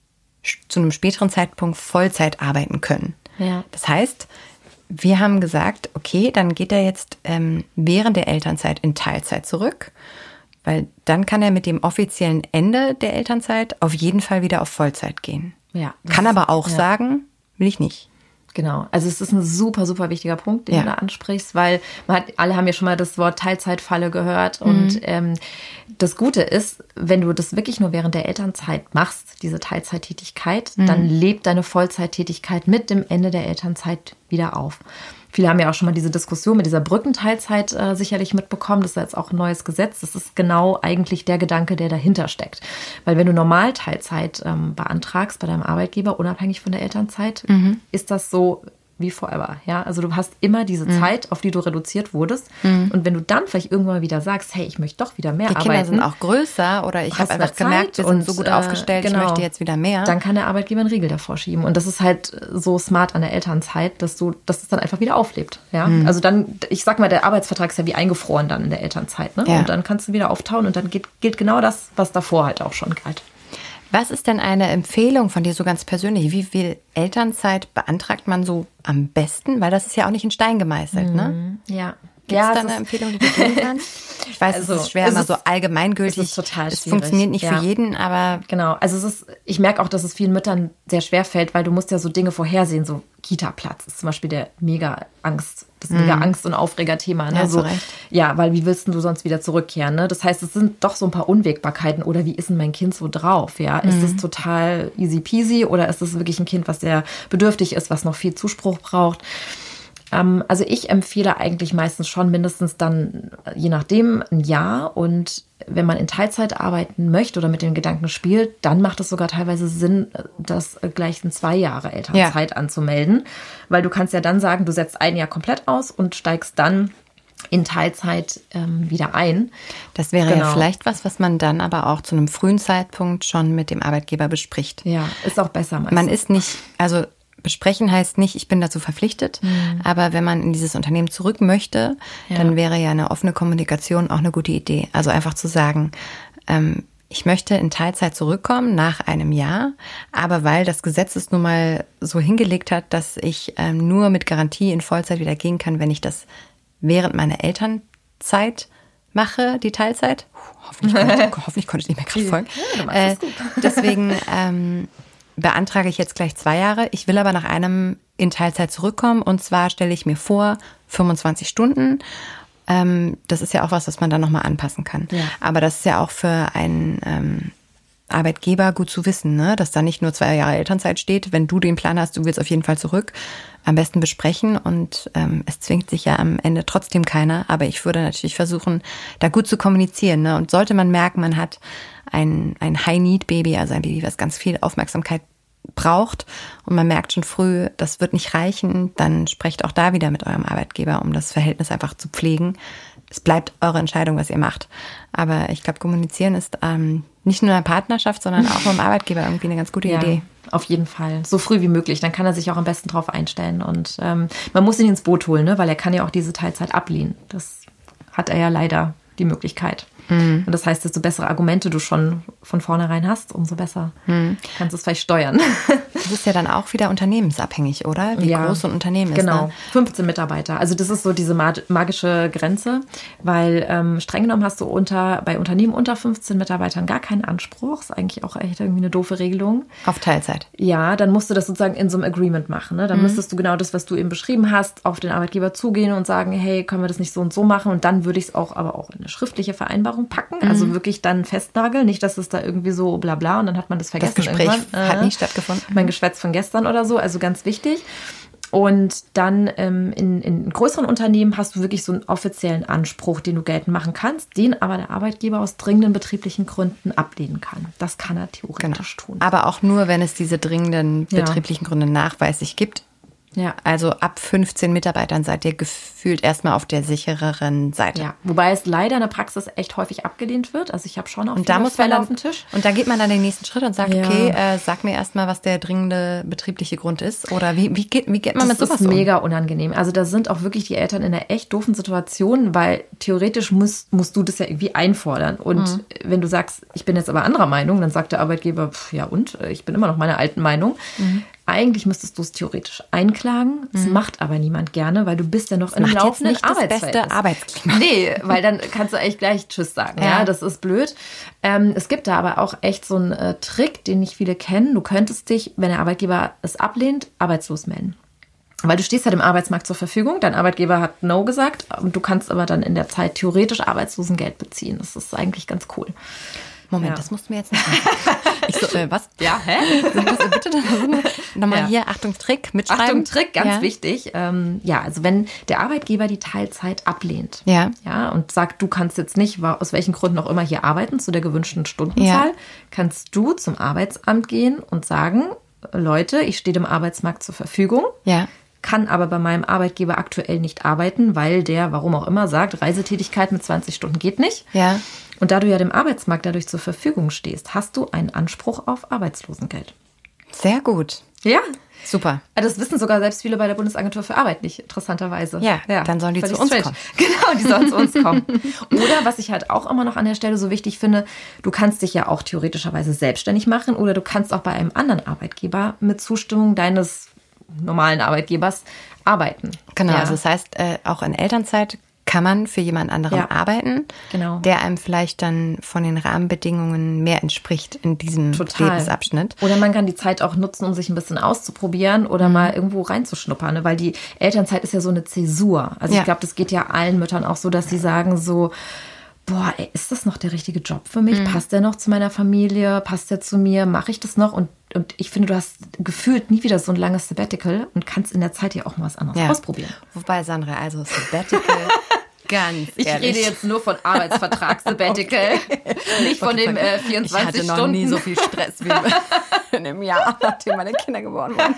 S1: zu einem späteren Zeitpunkt Vollzeit arbeiten können.
S2: Ja.
S1: Das heißt, wir haben gesagt, okay, dann geht er jetzt während der Elternzeit in Teilzeit zurück, weil dann kann er mit dem offiziellen Ende der Elternzeit auf jeden Fall wieder auf Vollzeit gehen.
S2: Ja,
S1: kann aber auch sagen, will ich nicht.
S2: Genau, also es ist ein super, super wichtiger Punkt, den du da ansprichst, weil alle haben ja schon mal das Wort Teilzeitfalle gehört und das Gute ist, wenn du das wirklich nur während der Elternzeit machst, diese Teilzeittätigkeit, dann lebt deine Vollzeittätigkeit mit dem Ende der Elternzeit wieder auf. Viele haben ja auch schon mal diese Diskussion mit dieser Brückenteilzeit sicherlich mitbekommen. Das ist jetzt auch ein neues Gesetz. Das ist genau eigentlich der Gedanke, der dahinter steckt. Weil wenn du normal Teilzeit beantragst bei deinem Arbeitgeber, unabhängig von der Elternzeit, ist das so wie forever. Ja? Also du hast immer diese Zeit, auf die du reduziert wurdest. Und wenn du dann vielleicht irgendwann mal wieder sagst, hey, ich möchte doch wieder mehr arbeiten.
S1: Die Kinder sind auch größer oder ich habe einfach gemerkt, wir sind so gut aufgestellt, ich möchte jetzt wieder mehr.
S2: Dann kann der Arbeitgeber einen Riegel davor schieben. Und das ist halt so smart an der Elternzeit, dass es dann einfach wieder auflebt. Ja? Also dann, ich sag mal, der Arbeitsvertrag ist ja wie eingefroren dann in der Elternzeit. Ne?
S1: Ja.
S2: Und dann kannst du wieder auftauen und dann gilt genau das, was davor halt auch schon galt.
S1: Was ist denn eine Empfehlung von dir so ganz persönlich? Wie viel Elternzeit beantragt man so am besten? Weil das ist ja auch nicht in Stein gemeißelt, ne?
S2: Ja.
S1: Gibt es da eine Empfehlung, die du geben kannst? Ich weiß, es ist schwer, immer so allgemeingültig.
S2: Es ist total schwierig.
S1: Es funktioniert nicht für jeden, aber...
S2: Genau, also ich merke auch, dass es vielen Müttern sehr schwer fällt, weil du musst ja so Dinge vorhersehen, so Kita-Platz ist zum Beispiel das mega Angst- und Aufreger-Thema. Ne?
S1: Ja,
S2: so, ja, weil wie willst du sonst wieder zurückkehren? Ne? Das heißt, es sind doch so ein paar Unwägbarkeiten. Oder wie ist denn mein Kind so drauf? Ja? Ist es total easy peasy oder ist es wirklich ein Kind, was sehr bedürftig ist, was noch viel Zuspruch braucht? Also ich empfehle eigentlich meistens schon mindestens dann, je nachdem, ein Jahr. Und wenn man in Teilzeit arbeiten möchte oder mit den Gedanken spielt, dann macht es sogar teilweise Sinn, das gleich in 2 Jahre Elternzeit anzumelden. Weil du kannst ja dann sagen, du setzt ein Jahr komplett aus und steigst dann in Teilzeit wieder ein.
S1: Das wäre ja vielleicht was man dann aber auch zu einem frühen Zeitpunkt schon mit dem Arbeitgeber bespricht.
S2: Ja, ist auch besser meistens.
S1: Man ist nicht, also besprechen heißt nicht, ich bin dazu verpflichtet, aber wenn man in dieses Unternehmen zurück möchte, dann wäre ja eine offene Kommunikation auch eine gute Idee. Also einfach zu sagen, ich möchte in Teilzeit zurückkommen nach einem Jahr, aber weil das Gesetz es nun mal so hingelegt hat, dass ich nur mit Garantie in Vollzeit wieder gehen kann, wenn ich das während meiner Elternzeit mache, die Teilzeit. Hoffentlich konnte ich nicht mehr gerade folgen. Ja, du machst das gut. Deswegen beantrage ich jetzt gleich 2 Jahre. Ich will aber nach einem in Teilzeit zurückkommen. Und zwar stelle ich mir vor, 25 Stunden. Das ist ja auch was man dann nochmal anpassen kann. Ja. Aber das ist ja auch für einen Arbeitgeber gut zu wissen, ne? Dass da nicht nur 2 Jahre Elternzeit steht. Wenn du den Plan hast, du willst auf jeden Fall zurück, am besten besprechen. Und es zwingt sich ja am Ende trotzdem keiner. Aber ich würde natürlich versuchen, da gut zu kommunizieren. Ne? Und sollte man merken, man hat ein High-Need-Baby, also ein Baby, was ganz viel Aufmerksamkeit braucht und man merkt schon früh, das wird nicht reichen, dann sprecht auch da wieder mit eurem Arbeitgeber, um das Verhältnis einfach zu pflegen. Es bleibt eure Entscheidung, was ihr macht. Aber ich glaube, kommunizieren ist nicht nur in der Partnerschaft, sondern auch beim Arbeitgeber irgendwie eine ganz gute Idee.
S2: Auf jeden Fall. So früh wie möglich. Dann kann er sich auch am besten drauf einstellen. Und man muss ihn ins Boot holen, ne? Weil er kann ja auch diese Teilzeit ablehnen. Das hat er ja leider die Möglichkeit. Und das heißt, desto bessere Argumente du schon von vornherein hast, umso besser kannst du es vielleicht steuern.
S1: Das ist ja dann auch wieder unternehmensabhängig, oder? Wie groß so ein Unternehmen ist.
S2: Genau, 15 Mitarbeiter. Also das ist so diese magische Grenze, weil streng genommen hast du bei Unternehmen unter 15 Mitarbeitern gar keinen Anspruch. Ist eigentlich auch echt irgendwie eine doofe Regelung.
S1: Auf Teilzeit?
S2: Ja, dann musst du das sozusagen in so einem Agreement machen. Ne? Dann müsstest du genau das, was du eben beschrieben hast, auf den Arbeitgeber zugehen und sagen, hey, können wir das nicht so und so machen? Und dann würde ich es aber auch in eine schriftliche Vereinbarung packen. Also wirklich dann festnageln. Nicht, dass es da irgendwie so bla bla und dann hat man das vergessen.
S1: Das Gespräch hat nie stattgefunden.
S2: Mein Geschwätz von gestern oder so. Also ganz wichtig. Und dann in größeren Unternehmen hast du wirklich so einen offiziellen Anspruch, den du geltend machen kannst, den aber der Arbeitgeber aus dringenden betrieblichen Gründen ablehnen kann. Das kann er theoretisch tun.
S1: Aber auch nur, wenn es diese dringenden betrieblichen Gründe nachweislich gibt. Ja. Also ab 15 Mitarbeitern seid ihr gefühlt erstmal auf der sichereren Seite.
S2: Ja, wobei es leider in der Praxis echt häufig abgelehnt wird. Also ich habe schon auch viele Fälle auf dem Tisch.
S1: Und da geht man dann den nächsten Schritt und sagt, okay, sag mir erstmal, was der dringende betriebliche Grund ist. Oder wie geht man mit sowas um?
S2: Das ist mega unangenehm. Also da sind auch wirklich die Eltern in einer echt doofen Situation, weil theoretisch musst du das ja irgendwie einfordern. Und wenn du sagst, ich bin jetzt aber anderer Meinung, dann sagt der Arbeitgeber, ich bin immer noch meiner alten Meinung. Eigentlich müsstest du es theoretisch einklagen. Das macht aber niemand gerne, weil du bist ja noch im laufenden Arbeitsverhältnis.
S1: Das beste Arbeitsklima.
S2: Nee, weil dann kannst du eigentlich gleich Tschüss sagen. Ja, das ist blöd. Es gibt da aber auch echt so einen Trick, den nicht viele kennen. Du könntest dich, wenn der Arbeitgeber es ablehnt, arbeitslos melden. Weil du stehst ja dem Arbeitsmarkt zur Verfügung. Dein Arbeitgeber hat No gesagt. Du kannst aber dann in der Zeit theoretisch Arbeitslosengeld beziehen. Das ist eigentlich ganz cool.
S1: Moment, das musst du mir jetzt nicht sagen. Ich so, was?
S2: Ja, hä?
S1: Bitte nochmal hier, Achtung, Trick, mitschreiben.
S2: Achtung, Trick, ganz wichtig. Also wenn der Arbeitgeber die Teilzeit ablehnt und sagt, du kannst jetzt nicht, aus welchen Gründen auch immer hier arbeiten, zu der gewünschten Stundenzahl, kannst du zum Arbeitsamt gehen und sagen, Leute, ich stehe dem Arbeitsmarkt zur Verfügung. Ja. Kann aber bei meinem Arbeitgeber aktuell nicht arbeiten, weil der, warum auch immer, sagt, Reisetätigkeit mit 20 Stunden geht nicht. Ja. Und da du ja dem Arbeitsmarkt dadurch zur Verfügung stehst, hast du einen Anspruch auf Arbeitslosengeld.
S1: Sehr gut.
S2: Ja.
S1: Super.
S2: Das wissen sogar selbst viele bei der Bundesagentur für Arbeit nicht, interessanterweise.
S1: Ja, dann sollen die zu uns kommen.
S2: Genau, die sollen zu uns kommen. Oder, was ich halt auch immer noch an der Stelle so wichtig finde, du kannst dich ja auch theoretischerweise selbstständig machen oder du kannst auch bei einem anderen Arbeitgeber mit Zustimmung deines normalen Arbeitgebers arbeiten.
S1: Genau, also das heißt, auch in Elternzeit kann man für jemand anderen arbeiten, der einem vielleicht dann von den Rahmenbedingungen mehr entspricht in diesem Lebensabschnitt.
S2: Oder man kann die Zeit auch nutzen, um sich ein bisschen auszuprobieren oder mal irgendwo reinzuschnuppern, ne? Weil die Elternzeit ist ja so eine Zäsur. Also ich glaube, das geht ja allen Müttern auch so, dass sie sagen so, boah, ist das noch der richtige Job für mich? Passt der noch zu meiner Familie? Passt der zu mir? Mache ich das noch? Und ich finde, du hast gefühlt nie wieder so ein langes Sabbatical und kannst in der Zeit ja auch mal was anderes ausprobieren.
S1: Wobei, Sandra, also Sabbatical, ganz
S2: ich
S1: ehrlich.
S2: Rede jetzt nur von Arbeitsvertrag-Sabbatical, nicht von dem 24
S1: Ich hatte noch
S2: Stunden.
S1: nie so viel Stress wie in einem Jahr, nachdem meine Kinder geboren wurden.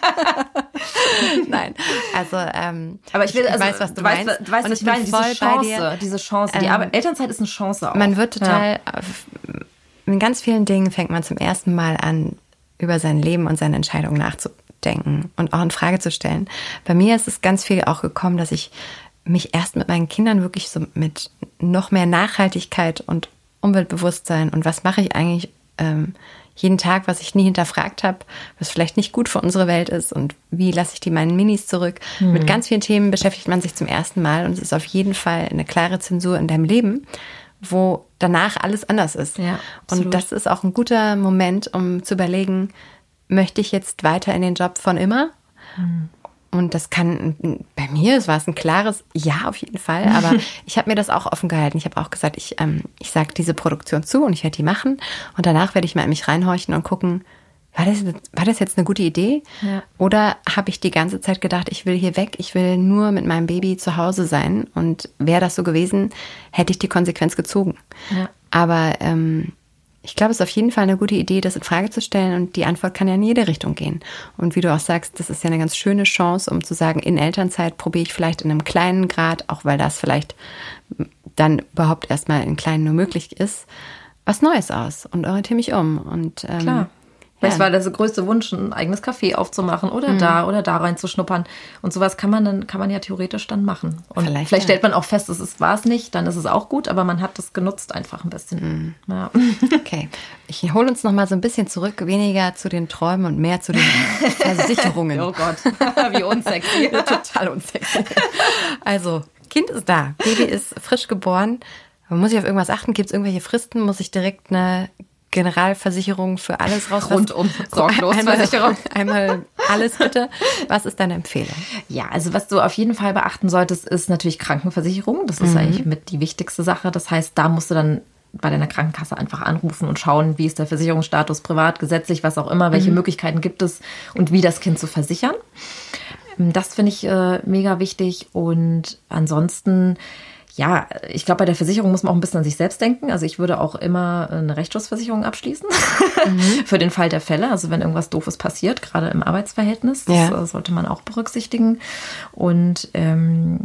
S1: Nein, also
S2: aber ich
S1: weiß, was du meinst.
S2: Du weißt, was ich meine, diese Chance. Die Elternzeit ist eine Chance auch.
S1: Man wird total, in ganz vielen Dingen fängt man zum ersten Mal an, über sein Leben und seine Entscheidungen denken und auch in Frage zu stellen. Bei mir ist es ganz viel auch gekommen, dass ich mich erst mit meinen Kindern wirklich so mit noch mehr Nachhaltigkeit und Umweltbewusstsein und was mache ich eigentlich jeden Tag, was ich nie hinterfragt habe, was vielleicht nicht gut für unsere Welt ist und wie lasse ich die meinen Minis zurück. Mit ganz vielen Themen beschäftigt man sich zum ersten Mal und es ist auf jeden Fall eine klare Zensur in deinem Leben, wo danach alles anders ist.
S2: Ja,
S1: und das ist auch ein guter Moment, um zu überlegen, möchte ich jetzt weiter in den Job von immer? Und das kann, bei mir war es ein klares Ja auf jeden Fall, aber ich habe mir das auch offen gehalten. Ich habe auch gesagt, ich sage diese Produktion zu und ich werde die machen und danach werde ich mal in mich reinhorchen und gucken, war das jetzt eine gute Idee?
S2: Ja.
S1: Oder habe ich die ganze Zeit gedacht, ich will hier weg, ich will nur mit meinem Baby zu Hause sein und wäre das so gewesen, hätte ich die Konsequenz gezogen.
S2: Ja.
S1: Aber ich glaube, es ist auf jeden Fall eine gute Idee, das in Frage zu stellen und die Antwort kann ja in jede Richtung gehen. Und wie du auch sagst, das ist ja eine ganz schöne Chance, um zu sagen, in Elternzeit probiere ich vielleicht in einem kleinen Grad, auch weil das vielleicht dann überhaupt erstmal in kleinen nur möglich ist, was Neues aus und orientiere mich um. Und
S2: klar. Vielleicht war der größte Wunsch, ein eigenes Café aufzumachen oder da reinzuschnuppern. Und sowas kann man ja theoretisch dann machen. Und vielleicht stellt man auch fest, war es nicht, dann ist es auch gut, aber man hat das genutzt einfach ein bisschen. Ja.
S1: Okay, ich hole uns noch mal so ein bisschen zurück, weniger zu den Träumen und mehr zu den Versicherungen.
S2: Oh Gott, wie unsexy.
S1: Total unsexy. Also, Kind ist da, Baby ist frisch geboren. Muss ich auf irgendwas achten? Gibt es irgendwelche Fristen? Muss ich direkt eine Generalversicherung für alles raus?
S2: Rundum Sorglosversicherung.
S1: Einmal alles bitte. Was ist deine Empfehlung?
S2: Ja, also was du auf jeden Fall beachten solltest, ist natürlich Krankenversicherung. Das ist eigentlich mit die wichtigste Sache. Das heißt, da musst du dann bei deiner Krankenkasse einfach anrufen und schauen, wie ist der Versicherungsstatus, privat, gesetzlich, was auch immer, welche Möglichkeiten gibt es und wie das Kind zu versichern. Das finde ich mega wichtig. Und ansonsten, ja, ich glaube, bei der Versicherung muss man auch ein bisschen an sich selbst denken. Also ich würde auch immer eine Rechtsschutzversicherung abschließen für den Fall der Fälle. Also wenn irgendwas Doofes passiert, gerade im Arbeitsverhältnis, das sollte man auch berücksichtigen. Und und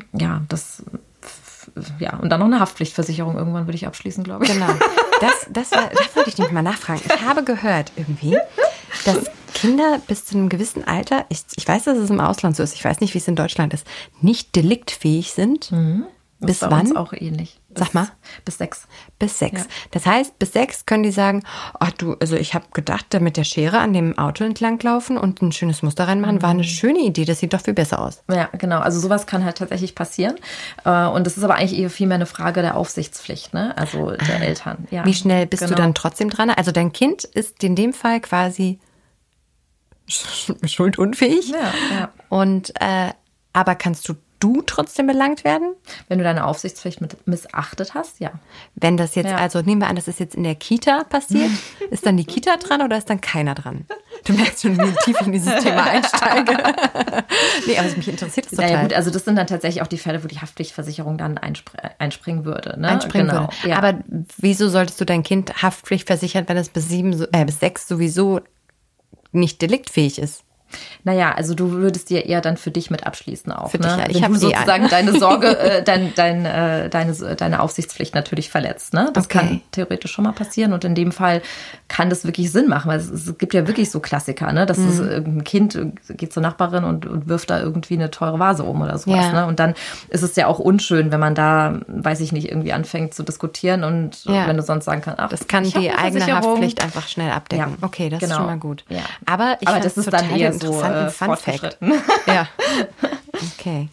S2: dann noch eine Haftpflichtversicherung irgendwann würde ich abschließen, glaube ich.
S1: Genau, da wollte ich nicht mal nachfragen. Ich habe gehört irgendwie, dass Kinder bis zu einem gewissen Alter, ich weiß, dass es im Ausland so ist, ich weiß nicht, wie es in Deutschland ist, nicht deliktfähig sind. Bis
S2: bei
S1: wann?
S2: Uns auch ähnlich.
S1: Sag mal.
S2: Bis 6.
S1: Bis 6.
S2: Ja.
S1: Das heißt, bis 6 können die sagen, ich habe gedacht, da mit der Schere an dem Auto entlanglaufen und ein schönes Muster reinmachen, war eine schöne Idee, das sieht doch viel besser aus.
S2: Ja, genau. Also sowas kann halt tatsächlich passieren. Und das ist aber eigentlich eher vielmehr eine Frage der Aufsichtspflicht, ne? Also der Eltern. Ja.
S1: Wie schnell bist du dann trotzdem dran? Also dein Kind ist in dem Fall quasi schuldunfähig.
S2: Ja.
S1: Und aber kannst du trotzdem belangt werden?
S2: Wenn du deine Aufsichtspflicht missachtet hast, ja.
S1: Wenn das jetzt, also nehmen wir an, das ist jetzt in der Kita passiert, ist dann die Kita dran oder ist dann keiner dran? Du merkst schon, wie tief ich in dieses Thema einsteige. Nee, aber mich interessiert das total.
S2: Ja gut, also das sind dann tatsächlich auch die Fälle, wo die Haftpflichtversicherung dann einspringen würde. Ne?
S1: Würde. Ja. Aber wieso solltest du dein Kind haftpflichtversichern, wenn es bis 6 sowieso nicht deliktfähig ist?
S2: Naja, also du würdest dir eher dann für dich mit abschließen auch.
S1: Für dich, ja.
S2: Wenn du sozusagen deine Sorge, deine Aufsichtspflicht natürlich verletzt. Ne? Das kann theoretisch schon mal passieren und in dem Fall kann das wirklich Sinn machen, weil es gibt ja wirklich so Klassiker, ne? Dass ein Kind geht zur Nachbarin und wirft da irgendwie eine teure Vase um oder sowas.
S1: Ja.
S2: Ne? Und dann ist es ja auch unschön, wenn man da, weiß ich nicht, irgendwie anfängt zu diskutieren und wenn du sonst sagen kannst,
S1: das kann die eigene Haftpflicht einfach schnell abdecken. Ja. Okay, das ist schon mal gut.
S2: Ja.
S1: Aber
S2: das ist dann eher so
S1: Fun-Fact. Ja. Okay.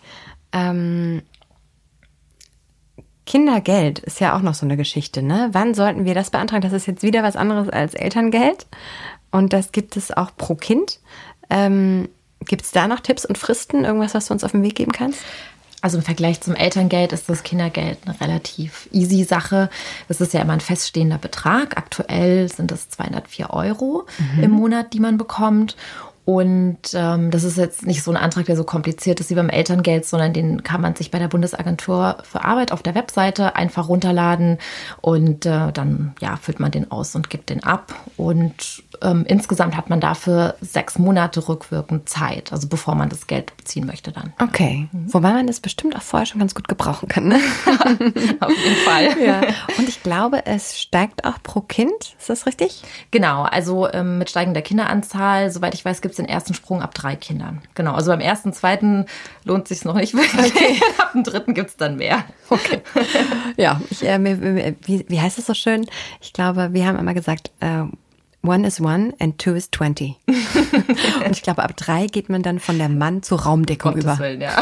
S1: Kindergeld ist ja auch noch so eine Geschichte, ne? Wann sollten wir das beantragen? Das ist jetzt wieder was anderes als Elterngeld. Und das gibt es auch pro Kind. Gibt es da noch Tipps und Fristen? Irgendwas, was du uns auf den Weg geben kannst?
S2: Also im Vergleich zum Elterngeld ist das Kindergeld eine relativ easy Sache. Das ist ja immer ein feststehender Betrag. Aktuell sind es 204 € im Monat, die man bekommt. Und das ist jetzt nicht so ein Antrag, der so kompliziert ist wie beim Elterngeld, sondern den kann man sich bei der Bundesagentur für Arbeit auf der Webseite einfach runterladen und dann füllt man den aus und gibt den ab. Und insgesamt hat man dafür 6 Monate rückwirkend Zeit, also bevor man das Geld beziehen möchte dann.
S1: Okay, wobei man das bestimmt auch vorher schon ganz gut gebrauchen kann, ne?
S2: Auf jeden Fall.
S1: Ja. Und ich glaube, es steigt auch pro Kind, ist das richtig?
S2: Genau, also mit steigender Kinderanzahl, soweit ich weiß, gibt gibt es den ersten Sprung ab 3 Kindern. Genau, also beim ersten, zweiten lohnt es sich noch nicht wirklich. Okay. Ab dem dritten gibt es dann mehr.
S1: Okay. Ja, wie heißt es so schön? Ich glaube, wir haben immer gesagt, 1 is 1 and 2 is 20. Und ich glaube, ab 3 geht man dann von der Mann zur Raumdeckung über.
S2: Willen, ja.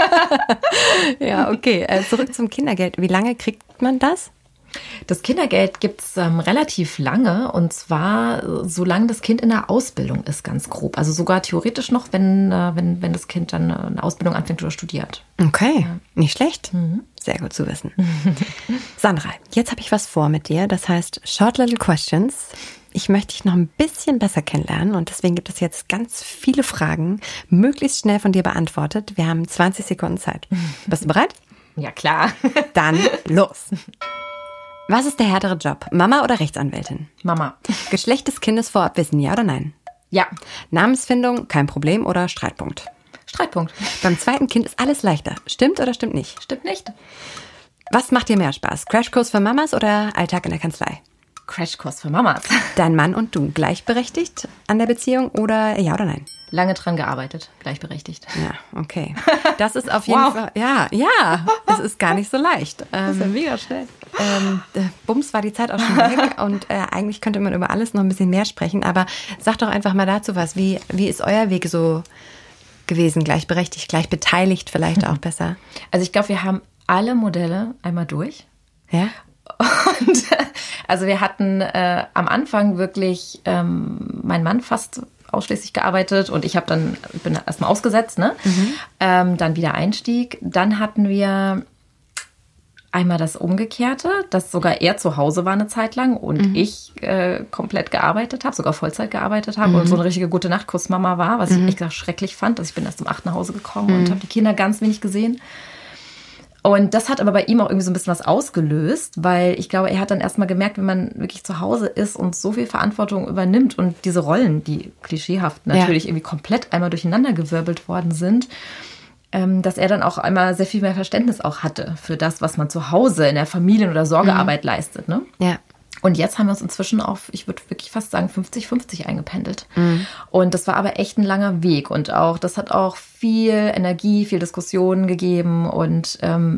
S1: Ja, okay. Zurück zum Kindergeld. Wie lange kriegt man das?
S2: Das Kindergeld gibt es relativ lange, und zwar solange das Kind in der Ausbildung ist, ganz grob. Also sogar theoretisch noch, wenn das Kind dann eine Ausbildung anfängt oder studiert.
S1: Okay, ja. Nicht schlecht. Sehr gut zu wissen. Sandra, jetzt habe ich was vor mit dir. Das heißt Short Little Questions. Ich möchte dich noch ein bisschen besser kennenlernen und deswegen gibt es jetzt ganz viele Fragen, möglichst schnell von dir beantwortet. Wir haben 20 Sekunden Zeit. Bist du bereit?
S2: Ja, klar.
S1: Dann los. Was ist der härtere Job? Mama oder Rechtsanwältin?
S2: Mama.
S1: Geschlecht des Kindes vorab wissen, ja oder nein?
S2: Ja.
S1: Namensfindung, kein Problem oder Streitpunkt?
S2: Streitpunkt.
S1: Beim zweiten Kind ist alles leichter. Stimmt oder stimmt nicht?
S2: Stimmt nicht.
S1: Was macht dir mehr Spaß? Crashkurs für Mamas oder Alltag in der Kanzlei?
S2: Crashkurs für Mamas.
S1: Dein Mann und du gleichberechtigt an der Beziehung oder ja oder nein?
S2: Lange dran gearbeitet, gleichberechtigt.
S1: Ja, okay. Das ist auf jeden Fall, ja, es ist gar nicht so leicht.
S2: Das ist ja mega schnell.
S1: Bums war die Zeit auch schon weg und eigentlich könnte man über alles noch ein bisschen mehr sprechen, aber sag doch einfach mal dazu was. Wie ist euer Weg so gewesen? Gleichberechtigt, gleichbeteiligt vielleicht auch besser?
S2: Also ich glaube, wir haben alle Modelle einmal durch.
S1: Ja?
S2: Und also wir hatten am Anfang wirklich mein Mann fast ausschließlich gearbeitet und ich bin erstmal ausgesetzt, ne? Dann wieder Einstieg. Dann hatten wir einmal das Umgekehrte, dass sogar er zu Hause war eine Zeit lang und ich komplett gearbeitet habe, sogar Vollzeit gearbeitet habe und so eine richtige Gute-Nacht-Kuss-Mama war, was ich echt schrecklich fand. Also ich bin erst um 8 nach Hause gekommen und habe die Kinder ganz wenig gesehen. Und das hat aber bei ihm auch irgendwie so ein bisschen was ausgelöst, weil ich glaube, er hat dann erstmal gemerkt, wenn man wirklich zu Hause ist und so viel Verantwortung übernimmt und diese Rollen, die klischeehaft natürlich irgendwie komplett einmal durcheinandergewirbelt worden sind, dass er dann auch einmal sehr viel mehr Verständnis auch hatte für das, was man zu Hause in der Familien- oder Sorgearbeit leistet. Ne?
S1: Ja.
S2: Und jetzt haben wir uns inzwischen auf, ich würde wirklich fast sagen, 50-50 eingependelt. Und das war aber echt ein langer Weg. Und auch das hat auch viel Energie, viel Diskussionen gegeben. Und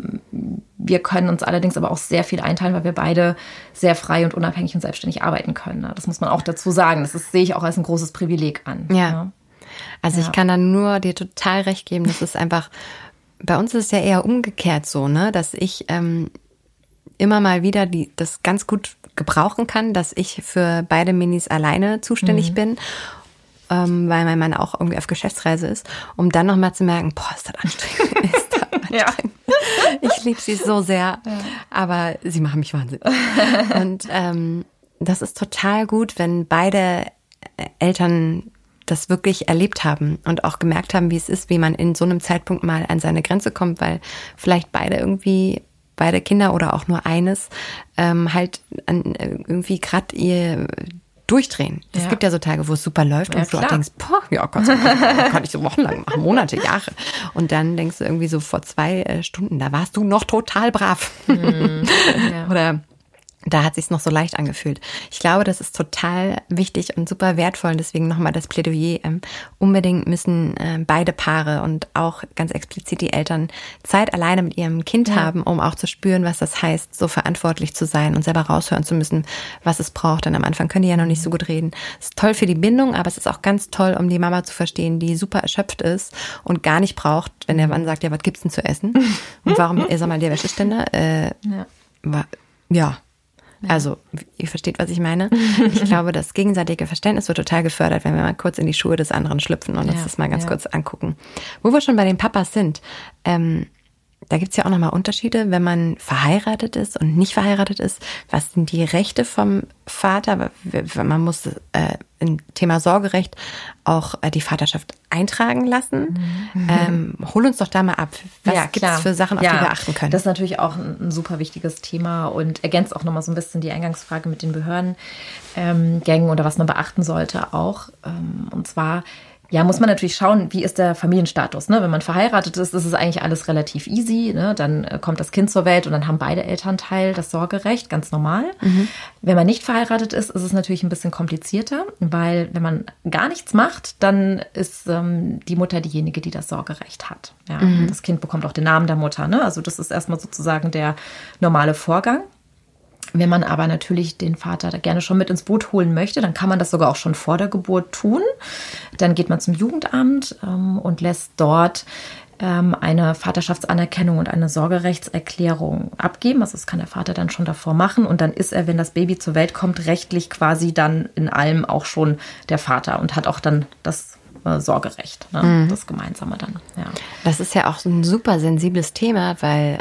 S2: wir können uns allerdings aber auch sehr viel einteilen, weil wir beide sehr frei und unabhängig und selbstständig arbeiten können. Ne? Das muss man auch dazu sagen. Das sehe ich auch als ein großes Privileg an.
S1: Ja. Ne? Also ich kann da nur dir total recht geben. Das ist einfach, bei uns ist es ja eher umgekehrt so, ne, dass ich immer mal wieder das ganz gut gebrauchen kann, dass ich für beide Minis alleine zuständig bin, weil mein Mann auch irgendwie auf Geschäftsreise ist, um dann nochmal zu merken, boah, ist das anstrengend. Anstrengend. Ich liebe sie so sehr, aber sie machen mich wahnsinnig. Und das ist total gut, wenn beide Eltern das wirklich erlebt haben und auch gemerkt haben, wie es ist, wie man in so einem Zeitpunkt mal an seine Grenze kommt, weil vielleicht beide Kinder oder auch nur eines halt irgendwie gerade ihr durchdrehen. Es gibt ja so Tage, wo es super läuft und du auch denkst, boah, ja Gott sei Dank, kann ich so wochenlang machen, Monate, Jahre. Und dann denkst du irgendwie so vor 2 Stunden, da warst du noch total brav. Oder da hat sich's noch so leicht angefühlt. Ich glaube, das ist total wichtig und super wertvoll. Und deswegen nochmal das Plädoyer. Unbedingt müssen beide Paare und auch ganz explizit die Eltern Zeit alleine mit ihrem Kind haben, um auch zu spüren, was das heißt, so verantwortlich zu sein und selber raushören zu müssen, was es braucht. Denn am Anfang können die ja noch nicht so gut reden. Es ist toll für die Bindung, aber es ist auch ganz toll, um die Mama zu verstehen, die super erschöpft ist und gar nicht braucht, wenn der Mann sagt, ja, was gibt's denn zu essen? Und warum, sag mal, der Wäscheständer? Also, ihr versteht, was ich meine. Ich glaube, das gegenseitige Verständnis wird total gefördert, wenn wir mal kurz in die Schuhe des anderen schlüpfen und uns das mal ganz kurz angucken. Wo wir schon bei den Papas sind, da gibt's ja auch nochmal Unterschiede, wenn man verheiratet ist und nicht verheiratet ist. Was sind die Rechte vom Vater? Man muss im Thema Sorgerecht auch die Vaterschaft eintragen lassen. Hol uns doch da mal ab. Was gibt es für Sachen, auf die wir achten können?
S2: Das ist natürlich auch ein super wichtiges Thema und ergänzt auch nochmal so ein bisschen die Eingangsfrage mit den Behördengängen oder was man beachten sollte auch. Und zwar Ja, muss man natürlich schauen, wie ist der Familienstatus. Ne? Wenn man verheiratet ist es eigentlich alles relativ easy. Ne? Dann kommt das Kind zur Welt und dann haben beide Elternteil das Sorgerecht, ganz normal. Wenn man nicht verheiratet ist es natürlich ein bisschen komplizierter, weil wenn man gar nichts macht, dann ist die Mutter diejenige, die das Sorgerecht hat. Ja? Das Kind bekommt auch den Namen der Mutter. Ne? Also das ist erstmal sozusagen der normale Vorgang. Wenn man aber natürlich den Vater da gerne schon mit ins Boot holen möchte, dann kann man das sogar auch schon vor der Geburt tun. Dann geht man zum Jugendamt und lässt dort eine Vaterschaftsanerkennung und eine Sorgerechtserklärung abgeben. Also das kann der Vater dann schon davor machen. Und dann ist er, wenn das Baby zur Welt kommt, rechtlich quasi dann in allem auch schon der Vater und hat auch dann das Sorgerecht, ne? Das Gemeinsame dann. Ja.
S1: Das ist ja auch so ein super sensibles Thema, weil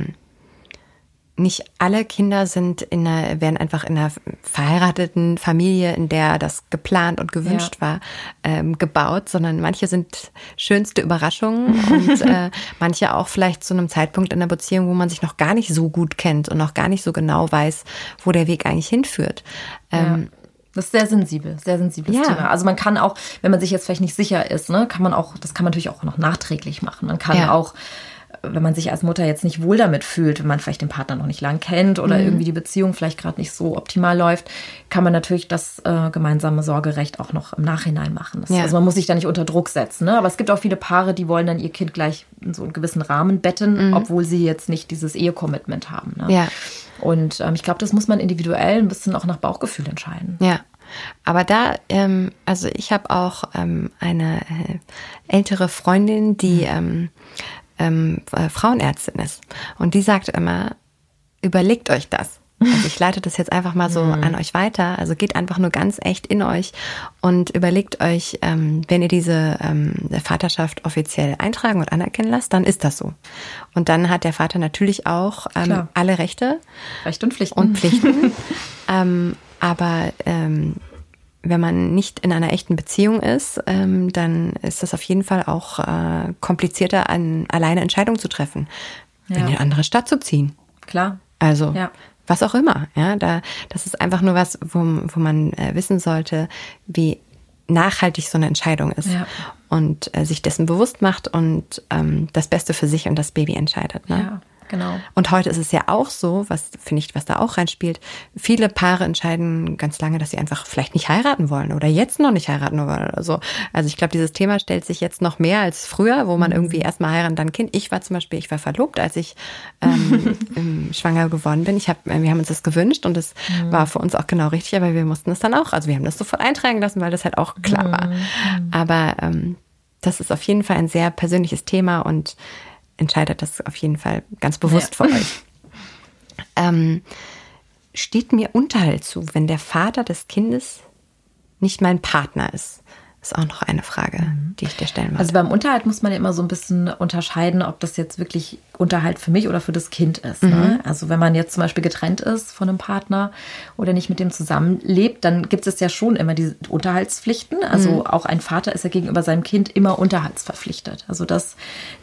S1: nicht alle Kinder werden einfach in einer verheirateten Familie, in der das geplant und gewünscht war, gebaut, sondern manche sind schönste Überraschungen und manche auch vielleicht zu einem Zeitpunkt in der Beziehung, wo man sich noch gar nicht so gut kennt und noch gar nicht so genau weiß, wo der Weg eigentlich hinführt.
S2: Das ist sehr sensibles Thema. Also man kann auch, wenn man sich jetzt vielleicht nicht sicher ist, ne, das kann man natürlich auch noch nachträglich machen. Man kann auch, wenn man sich als Mutter jetzt nicht wohl damit fühlt, wenn man vielleicht den Partner noch nicht lang kennt oder irgendwie die Beziehung vielleicht gerade nicht so optimal läuft, kann man natürlich das gemeinsame Sorgerecht auch noch im Nachhinein machen. Also man muss sich da nicht unter Druck setzen. Ne? Aber es gibt auch viele Paare, die wollen dann ihr Kind gleich in so einen gewissen Rahmen betten, obwohl sie jetzt nicht dieses Ehe-Commitment haben. Ne? Ja. Und ich glaube, das muss man individuell ein bisschen auch nach Bauchgefühl entscheiden.
S1: Ja. Aber da, also ich habe auch eine ältere Freundin, die Frauenärztin ist. Und die sagt immer, überlegt euch das. Also ich leite das jetzt einfach mal so an euch weiter. Also geht einfach nur ganz echt in euch und überlegt euch, wenn ihr diese Vaterschaft offiziell eintragen und anerkennen lasst, dann ist das so. Und dann hat der Vater natürlich auch alle Rechte.
S2: Rechte und Pflichten.
S1: Aber wenn man nicht in einer echten Beziehung ist, dann ist das auf jeden Fall auch komplizierter, alleine Entscheidungen zu treffen, in eine andere Stadt zu ziehen.
S2: Klar.
S1: Also was auch immer. Ja, das ist einfach nur was, wo man wissen sollte, wie nachhaltig so eine Entscheidung ist und sich dessen bewusst macht und das Beste für sich und das Baby entscheidet. Ne?
S2: Ja. Genau.
S1: Und heute ist es ja auch so, was da auch reinspielt, viele Paare entscheiden ganz lange, dass sie einfach vielleicht nicht heiraten wollen oder jetzt noch nicht heiraten wollen oder so. Also ich glaube, dieses Thema stellt sich jetzt noch mehr als früher, wo man irgendwie erstmal heiraten, dann Kind. Ich war verlobt, als ich schwanger geworden bin. Wir haben uns das gewünscht und das war für uns auch genau richtig, aber wir mussten es dann auch, also wir haben das sofort eintragen lassen, weil das halt auch klar war. Aber das ist auf jeden Fall ein sehr persönliches Thema und entscheidet das auf jeden Fall ganz bewusst für euch. Steht mir Unterhalt zu, wenn der Vater des Kindes nicht mein Partner ist? Ist auch noch eine Frage, die ich dir stellen muss.
S2: Also beim Unterhalt muss man ja immer so ein bisschen unterscheiden, ob das jetzt wirklich Unterhalt für mich oder für das Kind ist. Ne? Also wenn man jetzt zum Beispiel getrennt ist von einem Partner oder nicht mit dem zusammenlebt, dann gibt es ja schon immer diese Unterhaltspflichten. Also auch ein Vater ist ja gegenüber seinem Kind immer unterhaltsverpflichtet. Also das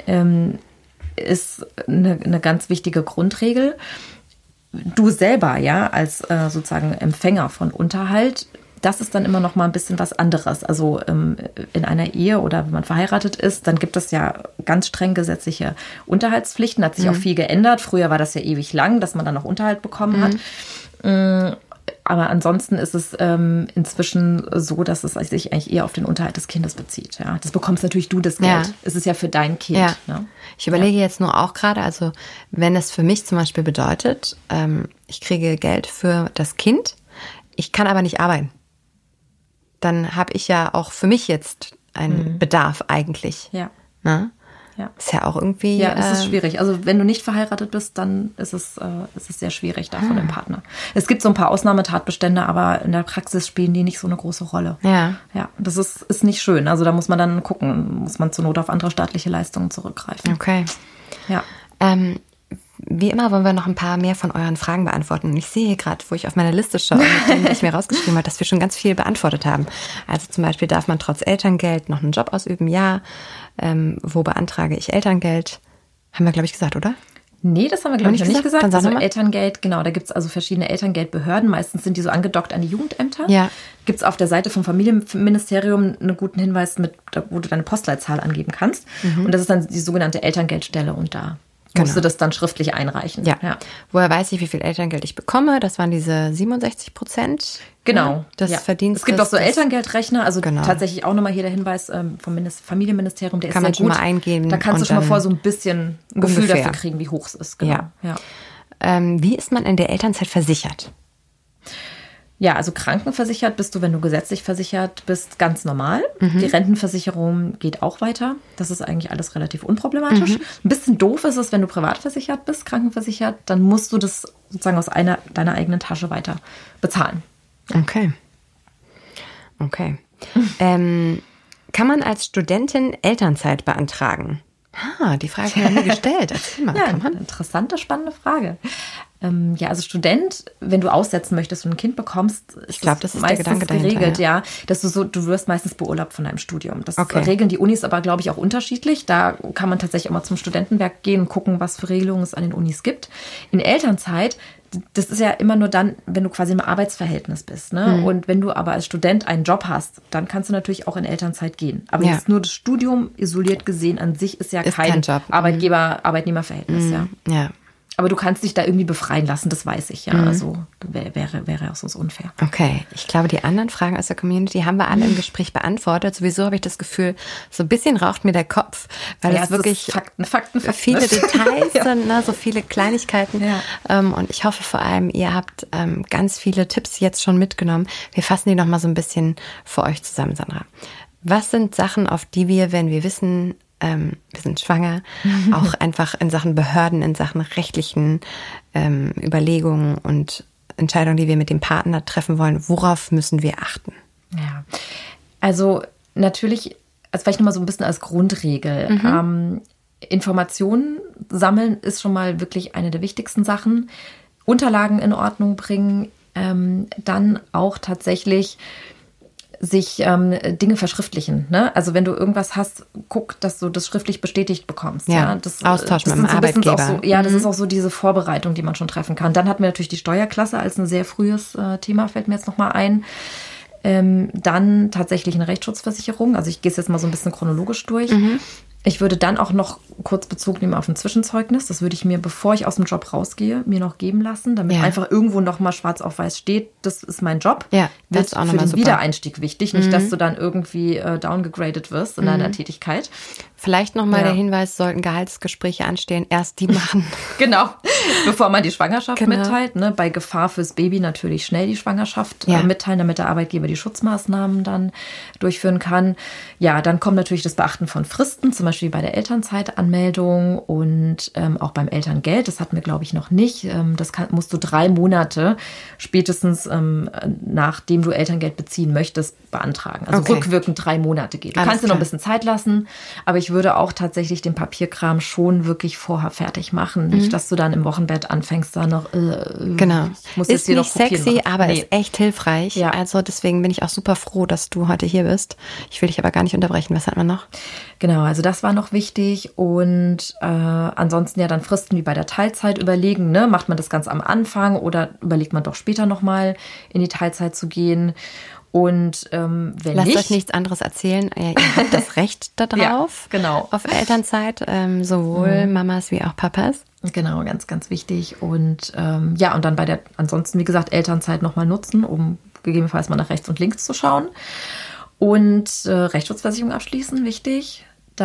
S2: ist eine ganz wichtige Grundregel. Du selber, als sozusagen Empfänger von Unterhalt, das ist dann immer noch mal ein bisschen was anderes. Also in einer Ehe oder wenn man verheiratet ist, dann gibt es ja ganz streng gesetzliche Unterhaltspflichten. Hat sich auch viel geändert. Früher war das ja ewig lang, dass man dann noch Unterhalt bekommen hat. Aber ansonsten ist es inzwischen so, dass es sich eigentlich eher auf den Unterhalt des Kindes bezieht. Ja. Das bekommst natürlich du, das Geld. Ja. Es ist ja für dein Kind. Ja. Ne?
S1: Ich überlege jetzt nur auch gerade, also wenn es für mich zum Beispiel bedeutet, ich kriege Geld für das Kind, ich kann aber nicht arbeiten, dann habe ich ja auch für mich jetzt einen Bedarf eigentlich.
S2: Ja.
S1: Ne?
S2: Ja.
S1: Ist ja auch irgendwie...
S2: Ja, es ist schwierig. Also wenn du nicht verheiratet bist, dann ist es sehr schwierig da von dem Partner. Es gibt so ein paar Ausnahmetatbestände, aber in der Praxis spielen die nicht so eine große Rolle.
S1: Ja.
S2: Ja, das ist nicht schön. Also da muss man dann gucken, muss man zur Not auf andere staatliche Leistungen zurückgreifen.
S1: Okay.
S2: Ja.
S1: Wie immer wollen wir noch ein paar mehr von euren Fragen beantworten. Und ich sehe gerade, wo ich auf meiner Liste schaue, mit denen ich mir rausgeschrieben habe, dass wir schon ganz viel beantwortet haben. Also zum Beispiel, darf man trotz Elterngeld noch einen Job ausüben? Ja. Wo beantrage ich Elterngeld? Haben wir, glaube ich, gesagt, oder?
S2: Nee, das haben wir, glaube ich, noch nicht gesagt.
S1: Dann sag
S2: Also
S1: mal.
S2: Elterngeld, genau, da gibt es also verschiedene Elterngeldbehörden. Meistens sind die so angedockt an die Jugendämter.
S1: Ja.
S2: Gibt es auf der Seite vom Familienministerium einen guten Hinweis, wo du deine Postleitzahl angeben kannst. Und das ist dann die sogenannte Elterngeldstelle und da musst du das dann schriftlich einreichen.
S1: Ja. Woher weiß ich, wie viel Elterngeld ich bekomme? Das waren diese 67%.
S2: Genau.
S1: Des Verdienstes.
S2: Es gibt auch so Elterngeldrechner, also
S1: Genau.
S2: tatsächlich auch nochmal hier der Hinweis vom Familienministerium, der
S1: Kann
S2: ist
S1: man
S2: sehr
S1: schon
S2: gut.
S1: mal eingeben
S2: Da kannst du
S1: und
S2: schon mal
S1: dann
S2: vor so ein bisschen ein Gefühl
S1: ungefähr
S2: dafür kriegen, wie hoch es ist. Genau.
S1: Ja. Wie ist man in der Elternzeit versichert?
S2: Ja, also krankenversichert bist du, wenn du gesetzlich versichert bist, ganz normal. Die Rentenversicherung geht auch weiter. Das ist eigentlich alles relativ unproblematisch. Ein bisschen doof ist es, wenn du privat versichert bist, krankenversichert, dann musst du das sozusagen aus deiner eigenen Tasche weiter bezahlen.
S1: Okay. Kann man als Studentin Elternzeit beantragen? Die Frage habe ich mir gestellt. Erzähl mal.
S2: Ja,
S1: Kann man?
S2: eine interessante, spannende Frage. Also Student, wenn du aussetzen möchtest und ein Kind bekommst, ist
S1: glaube, das ist der
S2: meistens
S1: Gedanke dahinter,
S2: geregelt, ja, dass du wirst meistens beurlaubt von deinem Studium. Das
S1: Okay.
S2: regeln die Unis aber, glaube ich, auch unterschiedlich. Da kann man tatsächlich auch mal zum Studentenwerk gehen und gucken, was für Regelungen es an den Unis gibt. In Elternzeit, das ist ja immer nur dann, wenn du quasi im Arbeitsverhältnis bist. Ne? Und wenn du aber als Student einen Job hast, dann kannst du natürlich auch in Elternzeit gehen. Aber
S1: Ja.
S2: jetzt nur das Studium isoliert gesehen an sich ist ja
S1: Ist
S2: kein
S1: kein Job.
S2: Arbeitnehmer-Verhältnis. Ja.
S1: Ja.
S2: Aber du kannst dich da irgendwie befreien lassen, das weiß ich. Ja, also wäre auch so unfair.
S1: Okay, ich glaube, die anderen Fragen aus der Community haben wir alle im Gespräch beantwortet. Sowieso habe ich das Gefühl, so ein bisschen raucht mir der Kopf, weil
S2: Ja,
S1: es wirklich
S2: Fakten.
S1: viele
S2: ne?
S1: Details
S2: Ja.
S1: sind, ne? So viele Kleinigkeiten.
S2: Ja.
S1: Und ich hoffe vor allem, ihr habt ganz viele Tipps jetzt schon mitgenommen. Wir fassen die nochmal so ein bisschen für euch zusammen, Sandra. Was sind Sachen, auf die wir, wenn wir wissen, wir sind schwanger, auch einfach in Sachen Behörden, in Sachen rechtlichen Überlegungen und Entscheidungen, die wir mit dem Partner treffen wollen, worauf müssen wir achten?
S2: Ja, also natürlich, also vielleicht nochmal so ein bisschen als Grundregel. Informationen sammeln ist schon mal wirklich eine der wichtigsten Sachen. Unterlagen in Ordnung bringen, dann auch tatsächlich sich Dinge verschriftlichen. Ne? Also wenn du irgendwas hast, guck, dass du das schriftlich bestätigt bekommst.
S1: Ja,
S2: Das,
S1: Austausch
S2: das
S1: mit dem
S2: ist so ein bisschen
S1: Arbeitgeber.
S2: auch so, das ist auch so diese Vorbereitung, die man schon treffen kann. Dann hatten wir natürlich die Steuerklasse als ein sehr frühes Thema, fällt mir jetzt nochmal ein. Dann tatsächlich eine Rechtsschutzversicherung. Also ich gehe es jetzt mal so ein bisschen chronologisch durch. Ich würde dann auch noch kurz Bezug nehmen auf ein Zwischenzeugnis. Das würde ich mir, bevor ich aus dem Job rausgehe, mir noch geben lassen, damit einfach irgendwo noch mal schwarz auf weiß steht, das ist mein Job.
S1: Ja, das
S2: Wird
S1: ist auch
S2: für
S1: nochmal
S2: den
S1: super.
S2: Wiedereinstieg wichtig. Nicht, dass du dann irgendwie downgegradet wirst in deiner Tätigkeit.
S1: Vielleicht nochmal
S2: Ja.
S1: der Hinweis, sollten Gehaltsgespräche anstehen, erst die machen.
S2: Genau, bevor man die Schwangerschaft
S1: Genau.
S2: mitteilt. Ne? Bei Gefahr fürs Baby natürlich schnell die Schwangerschaft
S1: Ja.
S2: mitteilen, damit der Arbeitgeber die Schutzmaßnahmen dann durchführen kann. Ja, dann kommt natürlich das Beachten von Fristen, zum Beispiel bei der Elternzeitanmeldung und auch beim Elterngeld. Das hatten wir, glaube ich, noch nicht. Musst du 3 Monate spätestens nachdem du Elterngeld beziehen möchtest, beantragen. Also
S1: Okay.
S2: rückwirkend 3 Monate geht. Du
S1: Alles
S2: kannst dir noch ein
S1: klar.
S2: bisschen Zeit lassen, aber ich würde auch tatsächlich den Papierkram schon wirklich vorher fertig machen. Nicht, dass du dann im Wochenbett anfängst, da noch
S1: Genau.
S2: ich muss jetzt
S1: Ist
S2: hier
S1: nicht
S2: noch kopieren
S1: sexy,
S2: machen.
S1: aber
S2: Nee.
S1: ist echt hilfreich.
S2: Ja.
S1: Also deswegen bin ich auch super froh, dass du heute hier bist. Ich will dich aber gar nicht unterbrechen. Was hat man noch?
S2: Genau, also das war noch wichtig und ansonsten ja dann Fristen wie bei der Teilzeit überlegen, ne? Macht man das ganz am Anfang oder überlegt man doch später nochmal in die Teilzeit zu gehen und wenn
S1: Lasst
S2: nicht,
S1: euch nichts anderes erzählen. Ihr habt das Recht darauf.
S2: Ja, genau.
S1: Auf Elternzeit, sowohl Mamas wie auch Papas.
S2: Genau, ganz, ganz wichtig und und dann bei der ansonsten, wie gesagt, Elternzeit nochmal nutzen, um gegebenenfalls mal nach rechts und links zu schauen. Und Rechtsschutzversicherung abschließen, wichtig.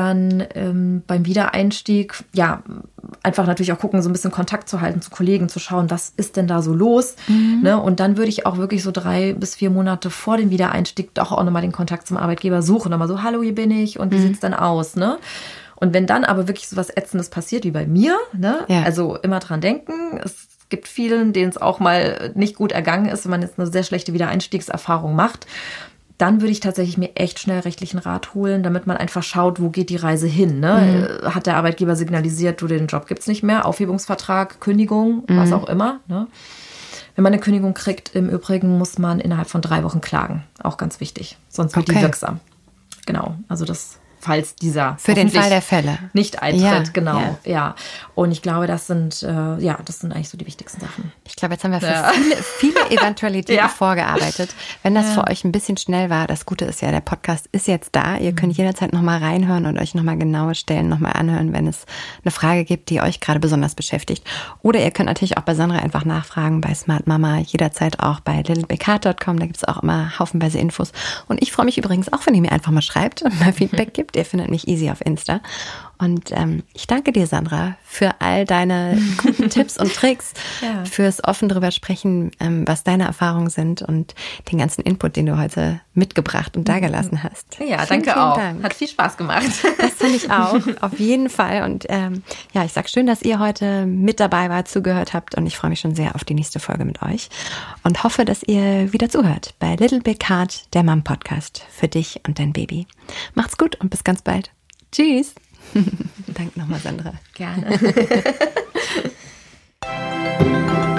S2: Dann beim Wiedereinstieg, ja, einfach natürlich auch gucken, so ein bisschen Kontakt zu halten zu Kollegen, zu schauen, was ist denn da so los. Ne? Und dann würde ich auch wirklich so 3 bis 4 Monate vor dem Wiedereinstieg doch auch nochmal den Kontakt zum Arbeitgeber suchen. Nochmal so, hallo, hier bin ich und wie sieht's denn aus? Ne? Und wenn dann aber wirklich so was Ätzendes passiert wie bei mir, ne?
S1: Ja.
S2: Also immer dran denken, es gibt vielen, denen es auch mal nicht gut ergangen ist, wenn man jetzt eine sehr schlechte Wiedereinstiegserfahrung macht, dann würde ich tatsächlich mir echt schnell rechtlichen Rat holen, damit man einfach schaut, wo geht die Reise hin. Ne? Hat der Arbeitgeber signalisiert, du, den Job gibt's nicht mehr, Aufhebungsvertrag, Kündigung, was auch immer. Ne? Wenn man eine Kündigung kriegt, im Übrigen muss man innerhalb von 3 Wochen klagen. Auch ganz wichtig, sonst wird die
S1: Okay.
S2: wirksam. Genau, also das falls dieser
S1: für den Fall der Fälle
S2: nicht eintritt.
S1: Ja,
S2: Genau, ja. Und ich glaube, das sind eigentlich so die wichtigsten Sachen.
S1: Ich glaube, jetzt haben wir für viele Eventualitäten vorgearbeitet. Wenn das für euch ein bisschen schnell war, das Gute ist ja, der Podcast ist jetzt da. Ihr könnt jederzeit nochmal reinhören und euch nochmal genaue Stellen nochmal anhören, wenn es eine Frage gibt, die euch gerade besonders beschäftigt. Oder ihr könnt natürlich auch bei Sandra einfach nachfragen, bei Smart Mama, jederzeit auch bei littlebigheart.com. Da gibt es auch immer haufenweise Infos. Und ich freue mich übrigens auch, wenn ihr mir einfach mal schreibt und mal Feedback gibt. Ihr findet mich easy auf Insta. Und ich danke dir, Sandra, für all deine guten Tipps und Tricks, fürs offen drüber sprechen, was deine Erfahrungen sind und den ganzen Input, den du heute mitgebracht und dagelassen hast.
S2: Ja, danke auch. Dank. Hat viel Spaß gemacht.
S1: Das fand ich auch, auf jeden Fall. Und ich sag schön, dass ihr heute mit dabei wart, zugehört habt. Und ich freue mich schon sehr auf die nächste Folge mit euch. Und hoffe, dass ihr wieder zuhört bei Little Big Heart, der Mom-Podcast für dich und dein Baby. Macht's gut und bis ganz bald. Tschüss. Danke nochmal, Sandra.
S2: Gerne.